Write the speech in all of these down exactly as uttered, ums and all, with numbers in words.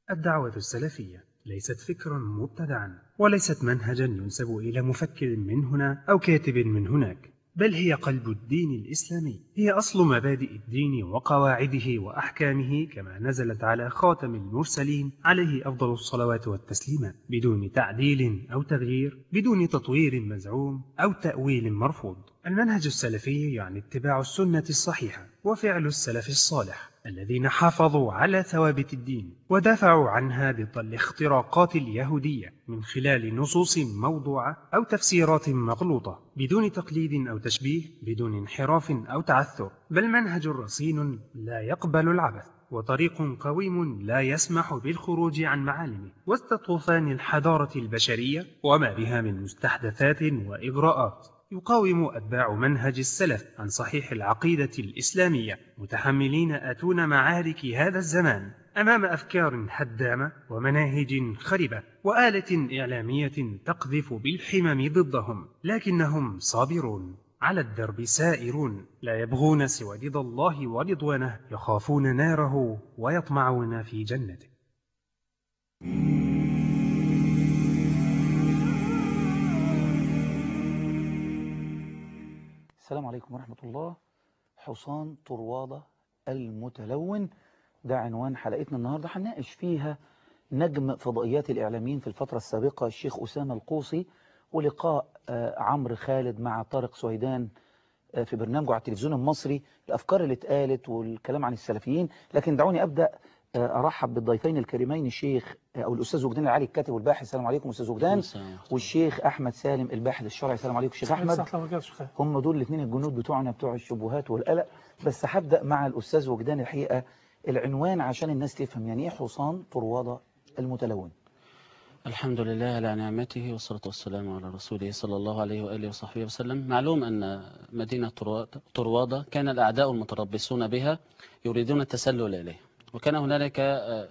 الدعوة السلفية ليست فكرا مبتدعا، وليست منهجا ينسب إلى مفكر من هنا أو كاتب من هناك، بل هي قلب الدين الإسلامي. هي أصل مبادئ الدين وقواعده وأحكامه، كما نزلت على خاتم المرسلين عليه أفضل الصلوات والتسليمات، بدون تعديل أو تغيير، بدون تطوير مزعوم أو تأويل مرفوض. المنهج السلفي يعني اتباع السنة الصحيحة وفعل السلف الصالح الذين حافظوا على ثوابت الدين ودافعوا عنها ضد الاختراقات اليهودية من خلال نصوص موضوعة أو تفسيرات مغلوطة، بدون تقليد أو تشبيه، بدون انحراف أو تعثر، بل منهج رصين لا يقبل العبث، وطريق قويم لا يسمح بالخروج عن معالمه، وسط طوفان الحضارة البشرية وما بها من مستحدثات وإغراءات. يقاوم أتباع منهج السلف عن صحيح العقيدة الإسلامية، متحملين آتون معارك هذا الزمان أمام أفكار هدامة ومناهج خربة وآلة إعلامية تقذف بالحمم ضدهم، لكنهم صابرون على الدرب سائرون، لا يبغون سوى رضا الله ورضوانه، يخافون ناره ويطمعون في جنته. السلام عليكم ورحمة الله. حصان طروادة المتلون، ده عنوان حلقتنا النهاردة. هنناقش فيها نجم فضائيات الإعلاميين في الفترة السابقة الشيخ أسامة القوصي، ولقاء عمرو خالد مع طارق سويدان في برنامجه على التلفزيون المصري، الأفكار اللي اتقالت والكلام عن السلفيين. لكن دعوني أبدأ أرحب بالضيفين الكريمين، الشيخ أو الأستاذ وجدان العالي الكاتب والباحث. السلام عليكم أستاذ وجدان. والشيخ أحمد سالم الباحث الشرعي. السلام عليكم شيخ أحمد. هم دول الاثنين الجنود بتوعنا بتوع الشبهات والقلق. بس هبدأ مع الأستاذ وجدان. الحقيقة العنوان عشان الناس تفهم يعني إيه حصان طروادة المتلون. الحمد لله على نعمته والصلاة والسلام على رسوله صلى الله عليه وآله وصحبه وسلم. معلوم أن مدينة طروادة كان الأعداء المتربصون بها يريدون التسلل إليه، وكان هنالك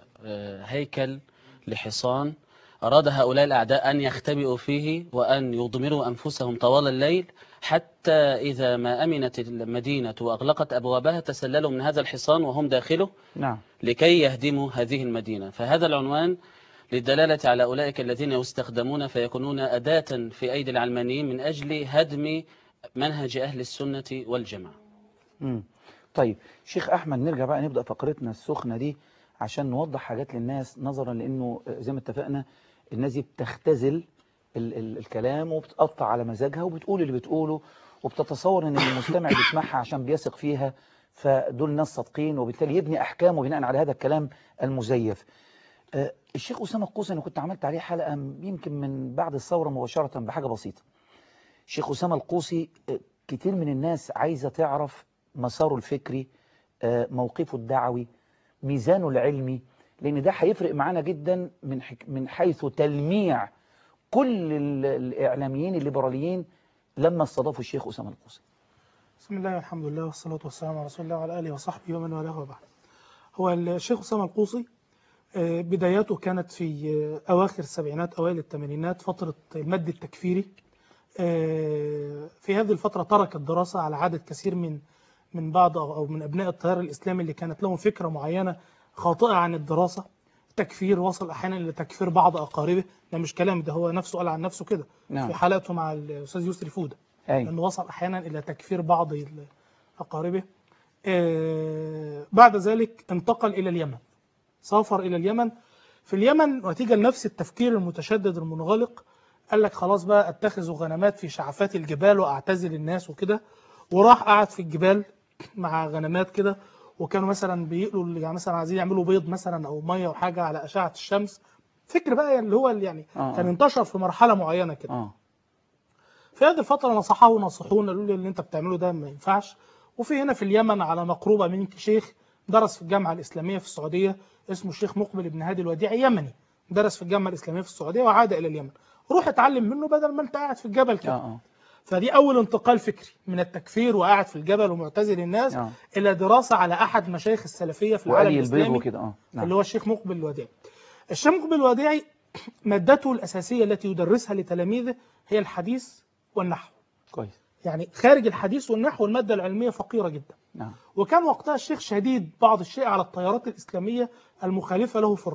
هيكل لحصان أراد هؤلاء الأعداء أن يختبئوا فيه وأن يضمروا أنفسهم طوال الليل، حتى إذا ما أمنت المدينة وأغلقت أبوابها تسللوا من هذا الحصان وهم داخله. نعم. لكي يهدموا هذه المدينة. فهذا العنوان للدلالة على أولئك الذين يستخدمون فيكونون أداة في أيدي العلمانيين من أجل هدم منهج أهل السنة والجماعة. امم طيب شيخ أحمد، نرجع بقى نبدأ فقرتنا السخنة دي عشان نوضح حاجات للناس، نظرا لأنه زي ما اتفقنا الناس دي بتختزل ال ال الكلام وبتقطع على مزاجها وبتقول اللي بتقوله، وبتتصور ان المستمع بيسمعها عشان بيثق فيها، فدول ناس صادقين، وبالتالي يبني أحكامه بناء على هذا الكلام المزيف. أه الشيخ أسامة القوصي أنا كنت عملت عليه حلقة يمكن من بعد الثورة مباشرة بحاجة بسيطة. الشيخ أسامة القوصي أه كتير من الناس عايزة تعرف مساره الفكري، أه موقفه الدعوي، ميزانه العلمي، لأن ده هيفرق معانا جدا من من حيث تلميع كل الإعلاميين الليبراليين لما استضافوا الشيخ أسامة القوصي. بسم الله والحمد لله والصلاة والسلام على رسول الله وعلى آله وصحبه ومن والاه وبعد. هو الشيخ أسامة القوصي بداياته كانت في أواخر السبعينات أوائل الثمانينات، فترة المد التكفيري. في هذه الفترة ترك الدراسة على عادة كثير من من بعض أو من أبناء التيار الإسلامي اللي كانت لهم فكرة معينة خاطئة عن الدراسة. تكفير وصل أحيانا إلى تكفير بعض أقاربه، ده مش كلام، ده هو نفسه قال عن نفسه كده. نعم. في حلقته مع الأستاذ يسري فودة، لأنه وصل أحيانا إلى تكفير بعض أقاربه. بعد ذلك انتقل إلى اليمن، سافر إلى اليمن. في اليمن نتيجة لنفس التفكير المتشدد المنغلق قال لك خلاص بقى اتخذوا غنمات في شعفات الجبال وأعتزل الناس وكده، وراح قعد في الجبال مع غنمات كده، وكانوا مثلا بيقلوا يعني مثلا عايزين يعملوا بيض مثلا أو مية وحاجة على أشعة الشمس. فكر بقى اللي هو يعني آه. كان انتشر في مرحلة معينة كده. آه. في هذه الفترة نصحه ونصحونا، قالوا لي اللي انت بتعمله ده ما ينفعش. وفي هنا في اليمن على مقربة منك شيخ درس في الجامعة الإسلامية في السعودية اسمه الشيخ مقبل بن هادي الوديعي، يمني، درس في الجامعة الإسلامية في السعودية وعاد إلى اليمن. روح اتعلم منه بدل ما انت قاعد في الجبل كده. آه. فدي أول انتقال فكري من التكفير وقاعد في الجبل ومعتزل الناس آه. إلى دراسة على أحد مشايخ السلفية في العالم الإسلامي وكده. آه. نعم. اللي هو الشيخ مقبل الوديعي. الشيخ مقبل الوديعي مادته الأساسية التي يدرسها لتلاميذه هي الحديث والنحو. كويس. يعني خارج الحديث والنحو المادة العلمية فقيرة جدا. نعم. وكان وقتها الشيخ شديد بعض الشيء على التيارات الإسلامية المخالفة له في الرأي.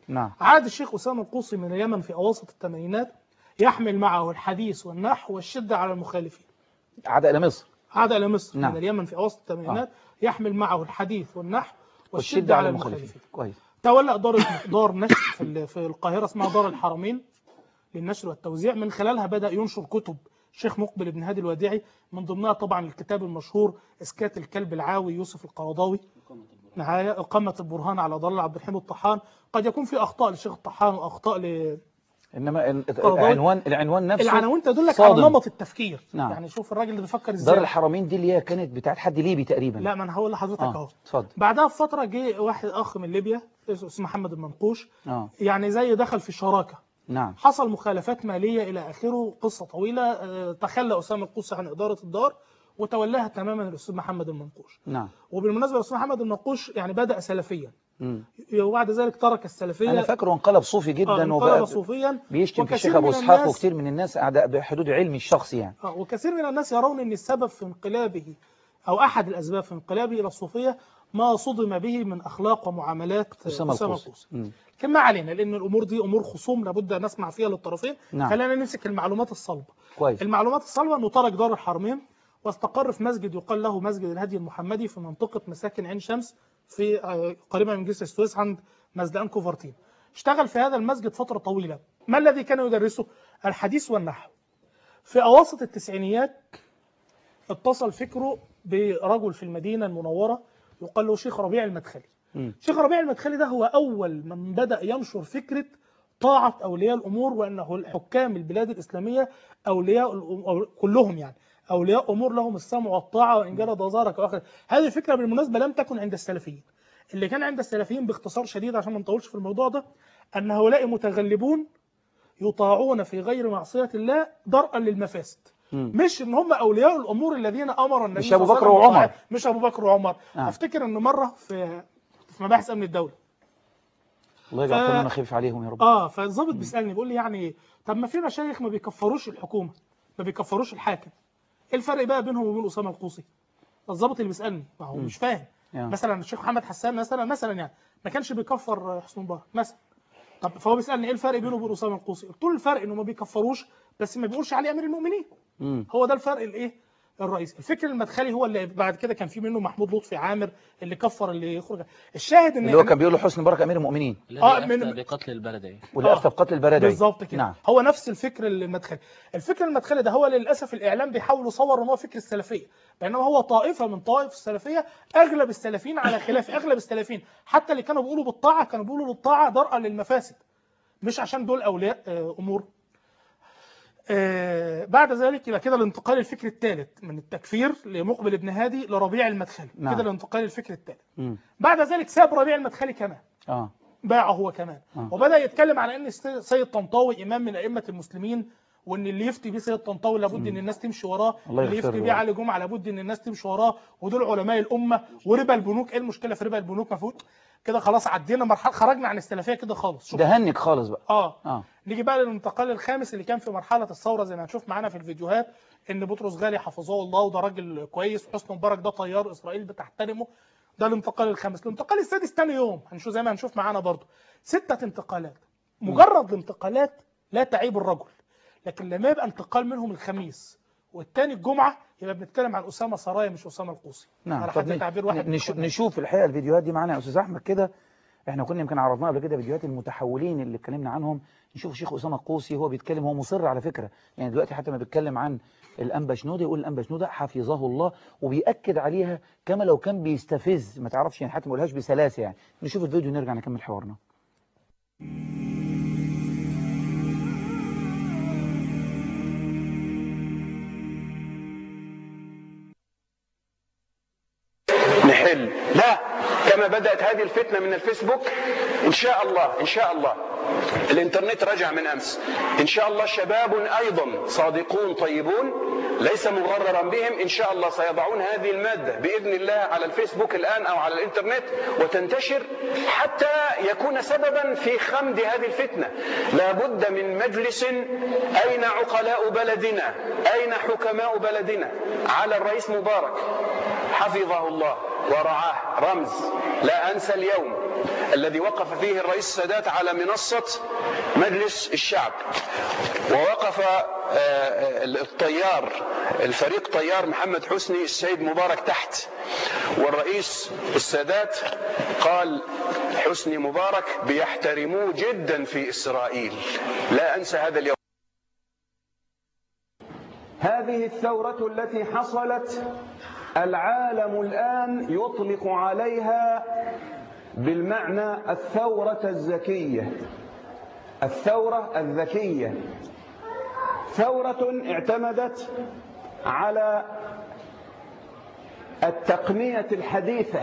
نعم. عاد الشيخ أسامة القوصي من اليمن في أواسط الثمانينات يحمل معه الحديث والنحو والشدة على المخالفين. عاد إلى مصر. عاد إلى مصر نعم. من اليمن في أواسط الثمانينات آه. يحمل معه الحديث والنحو والشدة, والشدة على على المخالفين. المخالفين. كويس. تولى دار دار نشر في في القاهرة اسمها دار الحرمين للنشر والتوزيع، من خلالها بدأ ينشر كتب الشيخ مقبل بن هادي الوديعي، من ضمنها طبعا الكتاب المشهور إسكات الكلب العاوي يوسف القرضاوي، نهاية إقامة البرهان على ضلال عبد الحميد الطحان. قد يكون في أخطاء للشيخ الطحان وأخطاء ل إنما العنوان العنوان نفسه العناوين تدلك صادم. على نمط التفكير. نعم. يعني شوف الراجل اللي بيفكر ازاي. دار الحرمين دي اللي هي كانت بتاعت حد ليبي تقريبا. لا، ما انا هقول لحضرتك اهو. آه. اتفضل. بعدها بفتره جه واحد اخ من ليبيا اسمه محمد المنقوش، آه. يعني زي دخل في شراكه. نعم. حصل مخالفات ماليه الى اخره، قصه طويله. أه تخلى اسامه القوصي عن اداره الدار وتولاها تماما الاستاذ محمد المنقوش. نعم. وبالمناسبه الاستاذ محمد المنقوش يعني بدا سلفيا، مم. وبعد ذلك ترك السلفيه. انا فاكره انقلب صوفي جدا. آه انقلب صوفيا، بيشتم في الشيخ ابو اسحاق، وكثير من الناس اعداء بحدود علمي الشخصي يعني. آه وكثير من الناس يرون ان السبب في انقلابه او احد الاسباب في انقلابه الى الصوفيه ما صدم به من اخلاق ومعاملات اسامه القوصي. لكن ما علينا، لان الامور دي امور خصوم لابد ان نسمع فيها للطرفين. نعم. خلينا نمسك المعلومات الصلبه. كويس. المعلومات الصلبه انه ترك دار الحرمين واستقر في مسجد يقال له مسجد الهدي المحمدي في منطقه مساكن عين شمس في قريبه من جسر السويس عند مزدان كوفرتين. اشتغل في هذا المسجد فتره طويله. ما الذي كان يدرسه؟ الحديث والنحو. في اواسط التسعينيات اتصل فكره برجل في المدينه المنوره يقال له شيخ ربيع المدخلي. م. شيخ ربيع المدخلي ده هو اول من بدا ينشر فكره طاعه اولياء الامور، وانه الحكام البلاد الاسلاميه اولياء الأم... كلهم يعني اولياء امور لهم السمع والطاعه وان جرد وزارك واخر. هذه الفكره بالمناسبه لم تكن عند السلفيين. اللي كان عند السلفيين باختصار شديد عشان ما نطولش في الموضوع ده، ان هؤلاء متغلبون يطاعون في غير معصيه الله درءا للمفاسد. مم. مش ان هم اولياء الامور الذين امر النبي مش ابو بكر وعمر. مش ابو بكر وعمر. آه. افتكر ان مره في في مباحث امن الدوله، الله يجعل قانون خفيف عليهم يا رب. اه فالظابط بيسالني بيقول لي يعني طب ما في مشايخ ما بيكفروش الحكومه، ما بيكفروش الحاكم، ايه الفرق بقى بينهم وبين اسامه القوصي؟ الظابط اللي بيسالني ما هو مش فاهم. يعني. مثلا الشيخ محمد حسان مثلا مثلا يعني ما كانش بيكفر حسن مبارك مثلا. طب فهو بيسالني ايه الفرق بينه وبين اسامه القوصي؟ قلت له الفرق انه ما بيكفروش بس ما بيقولش عليه امير المؤمنين. مم. هو ده الفرق الايه الرئيسي. الفكر المدخلي هو اللي بعد كده كان في منه محمود لطفي عامر اللي كفر اللي يخرج. الشاهد ان اللي هو كان بيقول له حسني مبارك امير المؤمنين اه من بقتل البلدي واللي افتى بقتل البلدي بالظبط كده. نعم. هو نفس الفكر المدخلي. الفكر المدخلي ده هو للاسف الاعلام بيحاول يصور ان هو فكر السلفيه، بينما هو طائفه من طوائف السلفيه. اغلب السلفيين على خلاف اغلب السلفيين حتى اللي كانوا بيقولوا بالطاعه كانوا بيقولوا بالطاعه درءا للمفاسد، مش عشان دول اولياء امور. آه بعد ذلك يبقى كده الانتقال الفكري الثالث من التكفير لمقبل ابن هادي لربيع المدخلي. نعم. كده الانتقال الفكري الثالث. بعد ذلك ساب ربيع المدخلي كمان. اه باعه هو كمان. آه. وبدا يتكلم على ان سيد طنطاوي امام من ائمه المسلمين، وان اللي يفتي بيه سيد طنطاوي لابد ان الناس تمشي وراه، اللي يفتي بيه علي جمعه لابد ان الناس تمشي وراه، ودول علماء الامه. وربا البنوك، ايه المشكله في ربا البنوك؟ مفروض كده خلاص عدينا مرحله، خرجنا عن السلفيه كده خالص. ده هنك خالص بقى. اه, آه. نيجي بقى للانتقال الخامس اللي كان في مرحله الثوره زي ما هنشوف معانا في الفيديوهات، ان بطرس غالي حفظه الله وده راجل كويس، وحسني مبارك ده طيار اسرائيل بتحترمه. ده الانتقال الخامس. الانتقال السادس ثاني يوم هنشوف زي ما هنشوف معانا برضو ستة انتقالات. مجرد الانتقالات لا تعيب الرجل، لكن لما يبقى انتقال منهم الخميس والتاني الجمعه يبقى بنتكلم عن اسامه سرايا مش اسامه القوصي. نعم. على حد تعبير واحد. نش... نشوف الحقيقه الفيديوهات دي معانا يا استاذ احمد كده. احنا كنا يمكن عرضناها قبل كده فيديوهات المتحولين اللي اتكلمنا عنهم. نشوف الشيخ اسامه القوصي هو بيتكلم، هو مصر على فكره، يعني دلوقتي حتى ما بيتكلم عن الانبا شنوده يقول الانبا شنوده حفظه الله، وبيأكد عليها كما لو كان بيستفز، ما تعرفش يعني حتى ما يقولهاش بسلاسه يعني. نشوف الفيديو ونرجع نكمل حوارنا. نحل لا كما بدأت هذه الفتنة من الفيسبوك. إن شاء الله إن شاء الله الإنترنت رجع من أمس. إن شاء الله شباب أيضا صادقون طيبون ليس مغررا بهم إن شاء الله سيضعون هذه المادة بإذن الله على الفيسبوك الآن أو على الإنترنت وتنتشر حتى يكون سببا في خمد هذه الفتنة. لا بد من مجلس. أين عقلاء بلدنا؟ أين حكماء بلدنا؟ على الرئيس مبارك حفظه الله ورعاه. رمز لا أنسى اليوم الذي وقف فيه الرئيس السادات على منصة مجلس الشعب، ووقف الطيار الفريق طيار محمد حسني السيد مبارك تحت، والرئيس السادات قال حسني مبارك بيحترموه جدا في إسرائيل. لا أنسى هذا اليوم. هذه الثورة التي حصلت العالم الآن يطلق عليها بالمعنى الثورة الذكية، الثورة الذكية، ثورة اعتمدت على التقنية الحديثة،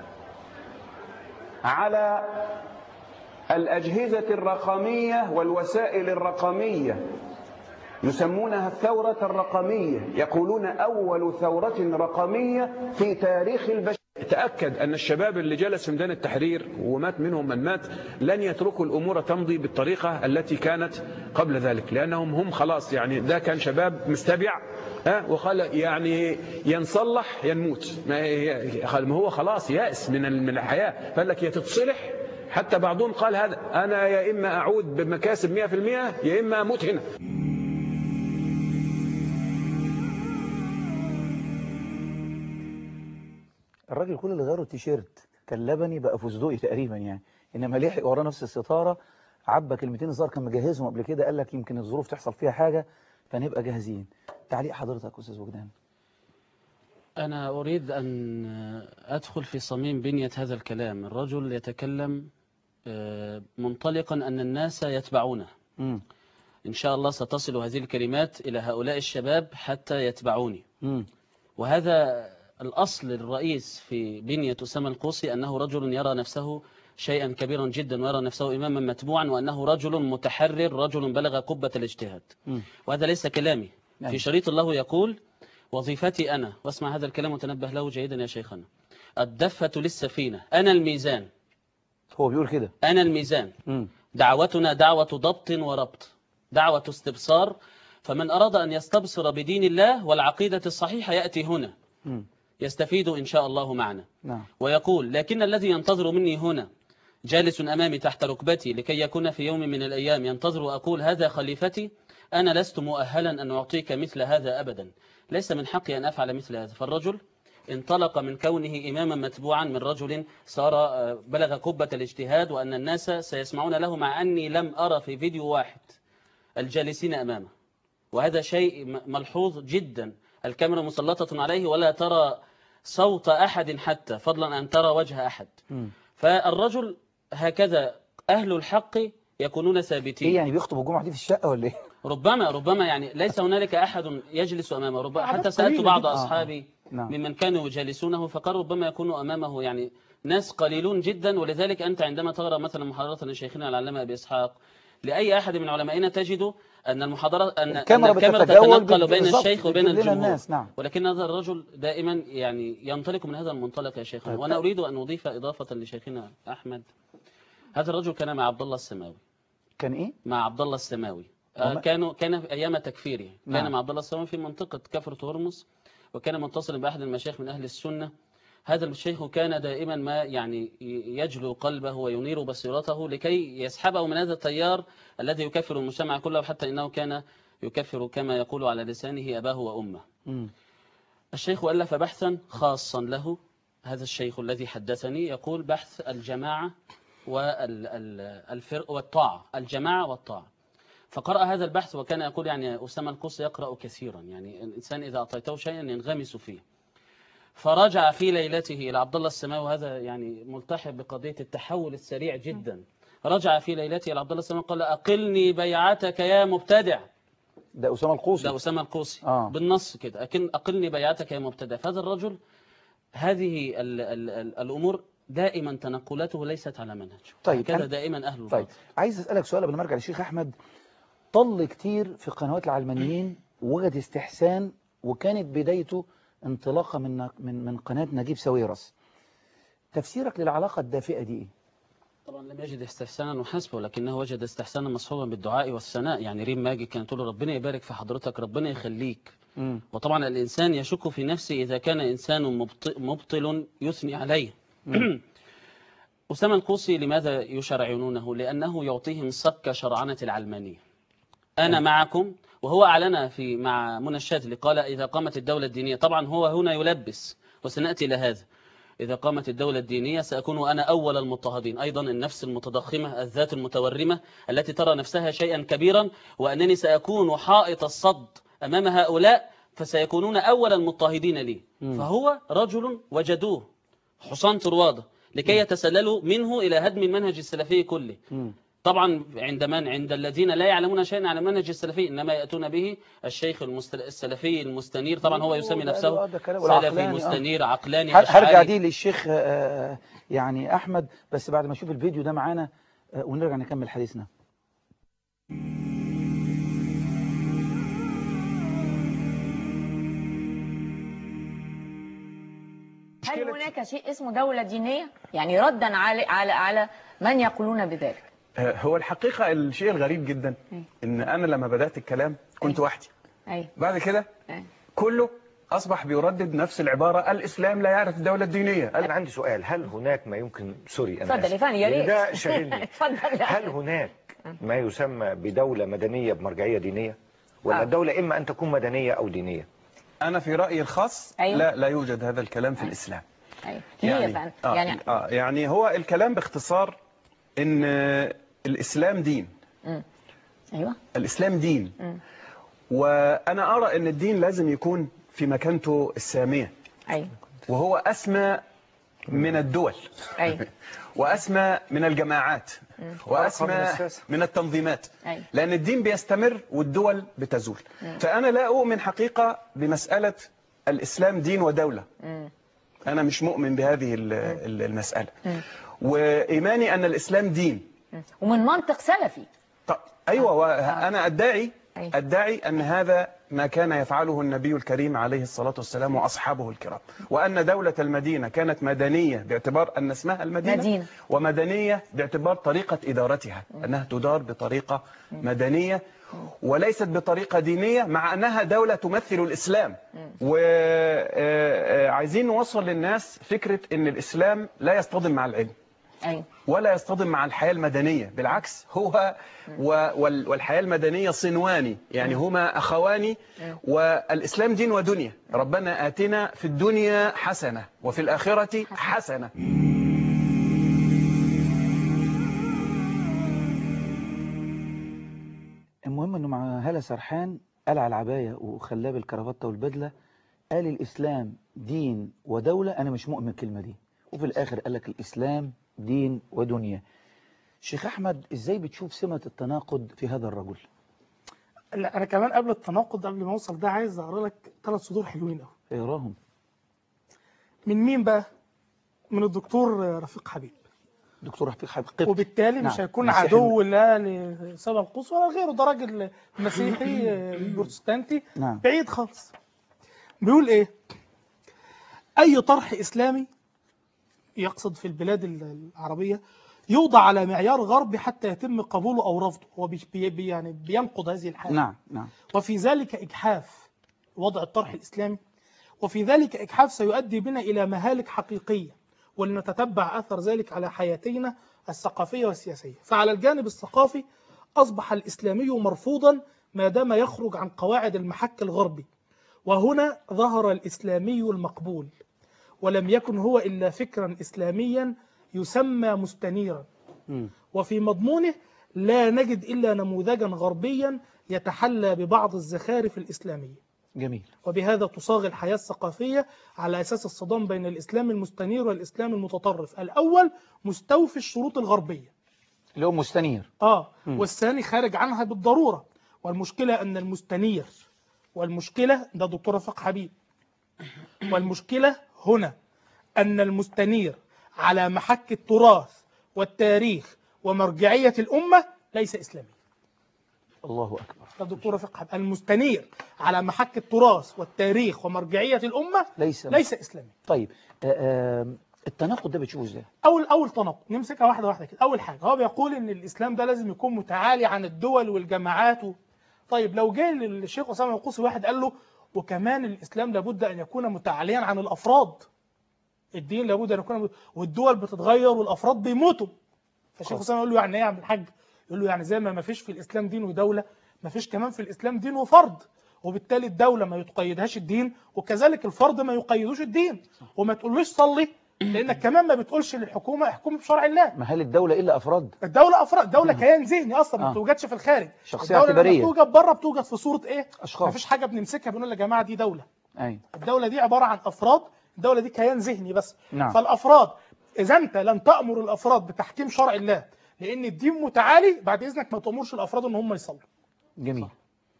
على الأجهزة الرقمية والوسائل الرقمية، يسمونها الثورة الرقمية، يقولون أول ثورة رقمية في تاريخ البشرية. تأكد أن الشباب اللي جلس في ميدان التحرير ومات منهم من مات لن يتركوا الأمور تمضي بالطريقة التي كانت قبل ذلك، لأنهم هم خلاص يعني ده كان شباب مستبع ها وقال يعني ينصلح ينموت، ما هو خلاص يأس من من الحياة، فقال لك يا تتصلح. حتى بعضهم قال هذا أنا يا إما أعود بمكاسب مئة في المئة يا إما أموت هنا. الراجل كل اللي غيره التيشيرت كان لبني بقى فستقي تقريبا يعني، انما لحق وراه نفس الستاره، عبى كلمتين الظاهر كان مجهزهم قبل كده، قال لك يمكن الظروف تحصل فيها حاجه فنبقى جاهزين. تعليق حضرتك استاذ وجدان؟ أنا أريد أن أدخل في صميم بنية هذا الكلام. الرجل يتكلم منطلقا أن الناس يتبعونه. م. إن شاء الله ستصل هذه الكلمات إلى هؤلاء الشباب حتى يتبعوني. م. وهذا الأصل الرئيس في بنية أسامة القوسي، أنه رجل يرى نفسه شيئا كبيرا جدا ويرى نفسه إماما متبوعا، وأنه رجل متحرر، رجل بلغ قبة الاجتهاد. م. وهذا ليس كلامي. يعني. في شريط الله يقول وظيفتي أنا، واسمع هذا الكلام وتنبه له جيدا يا شيخنا، الدفة للسفينة، أنا الميزان. هو بيقول كده، أنا الميزان. م. دعوتنا دعوة ضبط وربط، دعوة استبصار، فمن أراد أن يستبصر بدين الله والعقيدة الصحيحة يأتي هنا م. يستفيد إن شاء الله معنا. نعم. ويقول لكن الذي ينتظر مني هنا جالس أمامي تحت ركبتي لكي يكون في يوم من الأيام ينتظر وأقول هذا خليفتي، أنا لست مؤهلا أن أعطيك مثل هذا أبدا، ليس من حقي أن أفعل مثل هذا. فالرجل انطلق من كونه إماما متبوعا، من رجل صار بلغ قبة الاجتهاد، وأن الناس سيسمعون له، مع أني لم أرى في فيديو واحد الجالسين أمامه، وهذا شيء ملحوظ جدا. الكاميرا مسلطة عليه ولا ترى صوت أحد حتى، فضلا أن ترى وجه أحد. م. فالرجل هكذا أهل الحق يكونون ثابتين. إيه يعني بيخطب الجمعة دي في الشقة ولا إيه؟ ربما ربما يعني ليس هنالك أحد يجلس أمامه. ربما حتى سألت بعض أصحابي آه. ممن كانوا يجالسونه فقال ربما يكون أمامه يعني ناس قليلون جدا. ولذلك أنت عندما تقرأ مثلا محاضرة لشيخنا العلامة أبي إسحاق لأي أحد من علمائنا تجد أن المحاضرة أن الكاميرا, أن الكاميرا تتنقل بين الشيخ وبين الجمهور. الناس. نعم. ولكن هذا الرجل دائما يعني ينطلق من هذا المنطلق يا شيخنا. وأنا أريد أن أضيف إضافة لشيخنا أحمد، هذا الرجل كان مع عبد الله السماوي. كان إيه؟ مع عبد الله السماوي. آه كانوا كان في أيام تكفيره. نعم. كان مع عبد الله السماوي في منطقة كفر هرمز، وكان متصلا بأحد المشايخ من أهل السنة. هذا الشيخ كان دائما ما يعني يجلو قلبه وينير بصيرته لكي يسحبه من هذا التيار الذي يكفر المجتمع كله، حتى إنه كان يكفر كما يقول على لسانه أباه وأمه. م. الشيخ ألف بحثا خاصا له، هذا الشيخ الذي حدثني يقول بحث الجماعة والفرق والطاعة، الجماعة والطاعة. فقرأ هذا البحث وكان يقول يعني أسامة القوسي يقرأ كثيرا، يعني الإنسان إذا أعطيته شيئا ينغمس فيه. فرجع في ليلته إلى عبد الله السماوي، وهذا يعني ملتحق بقضية التحول السريع جدا. رجع في ليلته إلى عبد الله السماوي قال أقلني بيعتك يا مبتدع. ده أسامة القوسي. ده أسامة القوسي آه. بالنص كده، أكن أقلني بيعتك يا مبتدع. فهذا الرجل هذه ال ال ال الأمور دائما تنقلاته ليست على منهج. طيب كذا دائما أهل الباطل. طيب عايز أسألك سؤال قبل ما أرجع للشيخ أحمد. طل كتير في قنوات العلمانيين وجد استحسان، وكانت بدايته انطلاقه من من من قناه نجيب ساويرس. تفسيرك للعلاقه الدافئه دي ايه؟ طبعا لم يجد استحسانا وحسبه، لكنه وجد استحسانا مصحوبا بالدعاء والثناء. يعني ريم ماجد كانت تقول ربنا يبارك في حضرتك، ربنا يخليك. مم. وطبعا الإنسان يشك في نفسه إذا كان إنسان مبطل, مبطل يثني عليه. أسامة القوسي لماذا يشرعنونه؟ لأنه يعطيهم صك شرعنة العلمانية. أنا معكم، وهو أعلن في مع منى الشاذلي قال إذا قامت الدولة الدينية، طبعا هو هنا يلبس وسنأتي إلى هذا، إذا قامت الدولة الدينية سأكون أنا أول المضطهدين. أيضا النفس المتضخمة، الذات المتورمة التي ترى نفسها شيئا كبيرا، وأنني سأكون حائط الصد أمام هؤلاء فسيكونون أول المضطهدين لي. فهو رجل وجدوه حصان طروادة لكي يتسللوا منه إلى هدم المنهج السلفي كله. طبعا عند من؟ عند الذين لا يعلمون شيئا عن المنهج السلفي، إنما يأتون به الشيخ المستل... السلفي المستنير. طبعا هو يسمي نفسه سلفي مستنير عقلاني. هرجع دي للشيخ يعني أحمد، بس بعد ما أشوف الفيديو ده معانا ونرجع نكمل حديثنا. هل هناك شيء اسمه دولة دينية؟ يعني ردا على على على من يقولون بذلك. هو الحقيقة الشيء الغريب جدا ان انا لما بدأت الكلام كنت وحدي. أي. بعد كده كله اصبح بيردد نفس العبارة، الاسلام لا يعرف الدولة الدينية. انا عندي سؤال، هل هناك ما يمكن سوري انا اتفضل يا فندم يا ريت ده شاغلني. اتفضل. هل هناك ما يسمى بدولة مدنية بمرجعية دينية، ولا آه. الدولة اما ان تكون مدنية او دينية؟ انا في رأيي الخاص أيوه. لا لا يوجد هذا الكلام في الاسلام. أيوه. ليه يا فندم؟ آه يعني آه يعني هو الكلام باختصار ان الاسلام دين. مم. ايوه الاسلام دين. مم. وانا ارى ان الدين لازم يكون في مكانته السامية. ايوه. وهو اسمى من الدول. ايوه. واسمى من الجماعات. واسمى من التنظيمات. أيوه. لان الدين بيستمر والدول بتزول. فانا لا اؤمن حقيقة بمسألة الاسلام دين ودولة. مم. انا مش مؤمن بهذه المسألة. وايماني ان الاسلام دين ومن منطق سلفي. طب ايوه، وانا ادعي أيوه. ادعي ان هذا ما كان يفعله النبي الكريم عليه الصلاة والسلام واصحابه الكرام، وان دولة المدينة كانت مدنية باعتبار ان اسمها المدينة مدينة. ومدنية باعتبار طريقة ادارتها، انها تدار بطريقة مدنية وليست بطريقة دينية، مع انها دولة تمثل الاسلام. وعايزين نوصل للناس فكرة ان الاسلام لا يصطدم مع العلم. أيوه. ولا يصطدم مع الحياة المدنية، بالعكس هو والحياة المدنية صنواني، يعني هما أخواني. والإسلام دين ودنيا. ربنا آتنا في الدنيا حسنة وفي الآخرة حسنة. المهم انه مع هالة سرحان قلع العباية وخلاه بالكرافتة والبدلة، قال الإسلام دين ودولة. أنا مش مؤمن الكلمة دي، وفي الآخر قال لك الإسلام دين ودنيا. شيخ أحمد، إزاي بتشوف سمة التناقض في هذا الرجل؟ لا انا كمان قبل التناقض، قبل ما اوصل ده، عايز اقرا لك ثلاث سطور حلوين قوي. اقراهم. من مين بقى؟ من الدكتور رفيق حبيب. دكتور رفيق حبيب قبط. وبالتالي نعم. مش هيكون مسيحي. عدو لا لسبب القوس ولا غيره، ده راجل مسيحي بروتستانتي. نعم. بعيد خالص. بيقول ايه؟ اي طرح اسلامي، يقصد في البلاد العربية، يوضع على معيار غربي حتى يتم قبوله أو رفضه. هو بي بي يعني بينقض هذه الحالة. نعم نعم. وفي ذلك إجحاف وضع الطرح الإسلامي، وفي ذلك إجحاف سيؤدي بنا إلى مهالك حقيقية، ولنتتبع أثر ذلك على حياتنا الثقافية والسياسية. فعلى الجانب الثقافي أصبح الإسلامي مرفوضا ما دام يخرج عن قواعد المحك الغربي، وهنا ظهر الإسلامي المقبول، ولم يكن هو إلا فكرا إسلاميا يسمى مستنيرا. م. وفي مضمونه لا نجد إلا نموذجا غربيا يتحلى ببعض الزخارف الإسلامية. جميل. وبهذا تصاغ الحياة الثقافية على أساس الصدام بين الإسلام المستنير والإسلام المتطرف. الأول مستوفي الشروط الغربية اللي هو مستنير، آه م. والثاني خارج عنها بالضرورة. والمشكلة أن المستنير، والمشكلة ده دكتور رفيق حبيب، والمشكلة هنا أن المستنير على محك التراث والتاريخ ومرجعية الأمة ليس إسلامي. الله أكبر. الدكتور رفيق حبيب، المستنير على محك التراث والتاريخ ومرجعية الأمة ليس ليس إسلامي. طيب آه آه التناقض ده بتشوفه ازاي؟ أول أول تناقض نمسكها واحدة واحدة كده. أول حاجة هو بيقول إن الإسلام ده لازم يكون متعالي عن الدول والجماعات و... طيب لو جاء للشيخ أسامة القوسي واحد قال له وكمان الإسلام لابد أن يكون متعاليا عن الأفراد. الدين لابد أن يكون، والدول بتتغير والأفراد بيموتوا. فالشيخ أسامة يقول له يعني إيه يا عم الحاج؟ يقول له يعني زي ما ما فيش في الإسلام دين ودولة، ما فيش كمان في الإسلام دين وفرد، وبالتالي الدولة ما يتقيدهاش الدين، وكذلك الفرد ما يقيدوش الدين. وما تقولوش صلي، لأنك كمان ما بتقولش للحكومة احكمي بشرع الله. ما هل الدولة إلا أفراد؟ الدولة أفراد، الدولة كيان ذهني أصلا ما آه. بتوجدش في الخارج. شخصية الدولة اعتبارية. لما بتوجد بره بتوجد في صورة إيه؟ أشخاص. ما فيش حاجة بنمسكها بنقول يا جماعة دي دولة. أي. الدولة دي عبارة عن أفراد، الدولة دي كيان ذهني بس. نعم. فالأفراد إذا أنت لم تأمر الأفراد بتحكيم شرع الله لأن الدين متعالي، بعد إذنك ما تأمرش الأفراد إن هم يصلوا. جميل.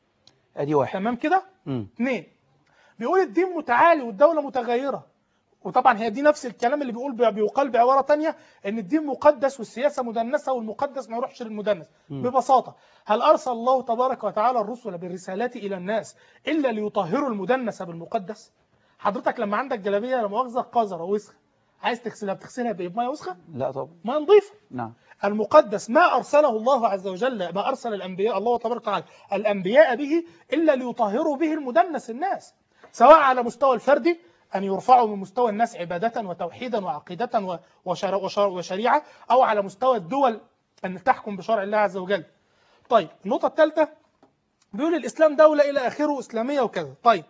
أدي واحد. تمام كده؟ مم. اثنين، بيقول الدين متعالي والدولة متغيرة. وطبعا هي دي نفس الكلام اللي بيقول بيقال بعبارة تانية ان الدين مقدس والسياسة مدنسة والمقدس ما يروحش للمدنس. م. ببساطة، هل أرسل الله تبارك وتعالى الرسل بالرسالات إلى الناس إلا ليطهروا المدنس بالمقدس؟ حضرتك لما عندك جلابية لا مؤاخذة قذرة وسخة، عايز تغسلها بتغسلها بإيه؟ بمية وسخة؟ لا طبعا. مية نظيفة. نعم. المقدس ما أرسله الله عز وجل، ما أرسل الأنبياء الله تبارك وتعالى الأنبياء به إلا ليطهروا به المدنس الناس، سواء على مستوى الفردي أن يرفعوا من مستوى الناس عبادة وتوحيدا وعقيدة وشريعة، أو على مستوى الدول أن تحكم بشرع الله عز وجل. طيب النقطة الثالثة، بيقول الإسلام دولة إلى آخره إسلامية وكذا. طيب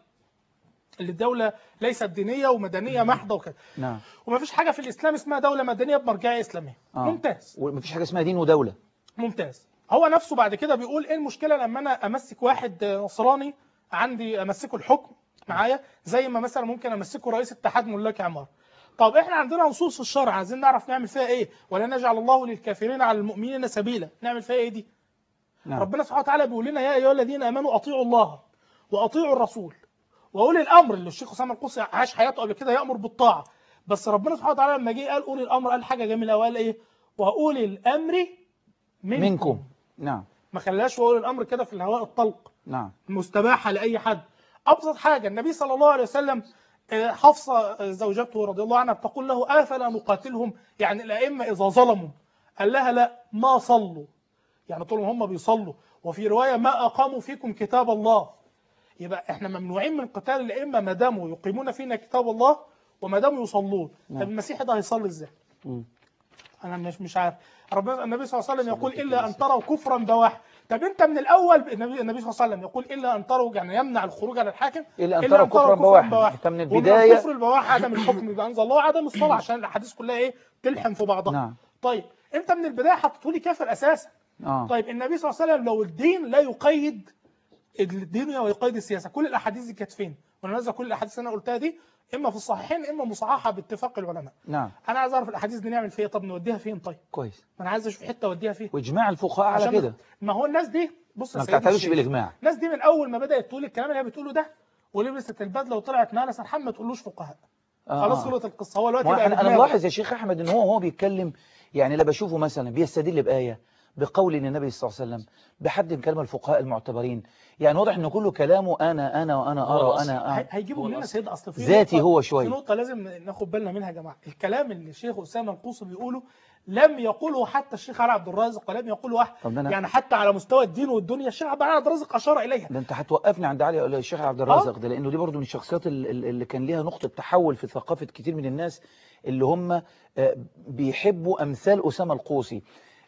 اللي الدولة ليست دينية ومدنية محضة وكذا. نعم. وما فيش حاجة في الإسلام اسمها دولة مدنية بمرجعية إسلامية. آه. ممتاز. ومفيش حاجة اسمها دين ودولة. ممتاز. هو نفسه بعد كده بيقول ايه المشكلة لما انا امسك واحد نصراني عندي امسكه الحكم معايا زي ما مثلا ممكن امسكه رئيس اتحاد ملاك عمارة. طب احنا عندنا نصوص في الشرع عايزين نعرف نعمل فيها ايه، ولا نجعل الله للكافرين على المؤمنين سبيلا، نعمل فيها ايه دي؟ نعم. ربنا سبحانه وتعالى بيقول لنا يا ايها الذين امنوا اطيعوا الله واطيعوا الرسول واولي الامر، اللي الشيخ اسامه القصي عاش حياته قبل كده يامر بالطاعه. بس ربنا سبحانه وتعالى لما جه قال اولي الامر قال حاجه جميله وقال ايه؟ واولي الامر منكم, منكم. نعم. ما خلاش واولي الامر كده في الهواء الطلق. نعم. مستباحه لاي حد. ابسط حاجه النبي صلى الله عليه وسلم حفصه زوجته رضي الله عنها بتقول له افلا نقاتلهم، يعني الائمه اذا ظلموا، قال لها لا ما صلوا، يعني طول ما هم بيصلوا، وفي روايه ما اقاموا فيكم كتاب الله. يبقى احنا ممنوعين من قتال الائمه ما داموا يقيمون فينا كتاب الله وما داموا يصلون. نعم. طب المسيحي ده هيصلي ازاي؟ م. انا مش مش عارف. ربنا النبي صلى الله عليه وسلم يقول الا ان تروا كفرا بواحا. طب انت من الاول النبي النبي صلى الله عليه وسلم يقول الا ان تروا، يعني يمنع الخروج على الحاكم الا ان تروا كفرا بواحا. انت من البدايه الكفر البواح عدم الحكم يبقى انزل الله عدم الصلاه، عشان الاحاديث كلها ايه تلحم في بعضها. نعم. طيب انت من البدايه حطيته لي كافر اساسا. آه. طيب النبي صلى الله عليه وسلم لو الدين لا يقيد الدين ويقيد السياسه، كل الاحاديث دي كانت فين؟ وانا نازل كل الاحاديث اللي انا قلتها دي اما في الصحيحين اما مصححه باتفاق العلماء. نعم. انا عايز اعرف الاحاديث دي نعمل فيها طب نوديها فين؟ طيب كويس. ما انا عايز اشوف حته اوديها فين. واجماع الفقهاء على كده. ما هو الناس دي بص يا ما سيدي بتعترفش بالاجماع. الناس دي من اول ما بدات تقول الكلام اللي هي بتقوله ده ولبست البدله وطلعت معانا سرحان ما تقولوش فقهاء. آه خلاص آه. خلصت القصه. هو دلوقتي بقى انا انا ملاحظ يا شيخ احمد ان هو هو بيتكلم، يعني لا بشوفه مثلا بيستدل بايه، بقول النبي صلى الله عليه وسلم، بحد من كلام الفقهاء المعتبرين، يعني واضح ان كله كلامه انا انا وانا ارى وانا هيجيبوا مننا سيد اصل في ذاتي هو شويه. في نقطه لازم ناخد بالنا منها يا جماعه. الكلام اللي الشيخ اسامه القوصي بيقوله لم يقوله حتى الشيخ علي عبد الرازق ولم يقوله احد، يعني حتى على مستوى الدين والدنيا الشيخ علي عبد الرازق اشار اليها. ده انت هتوقفني عند علي الشيخ عبد الرازق ده، لانه دي برضه من الشخصيات اللي كان ليها نقطه تحول في ثقافه كتير من الناس اللي هم بيحبوا امثال اسامه القوصي.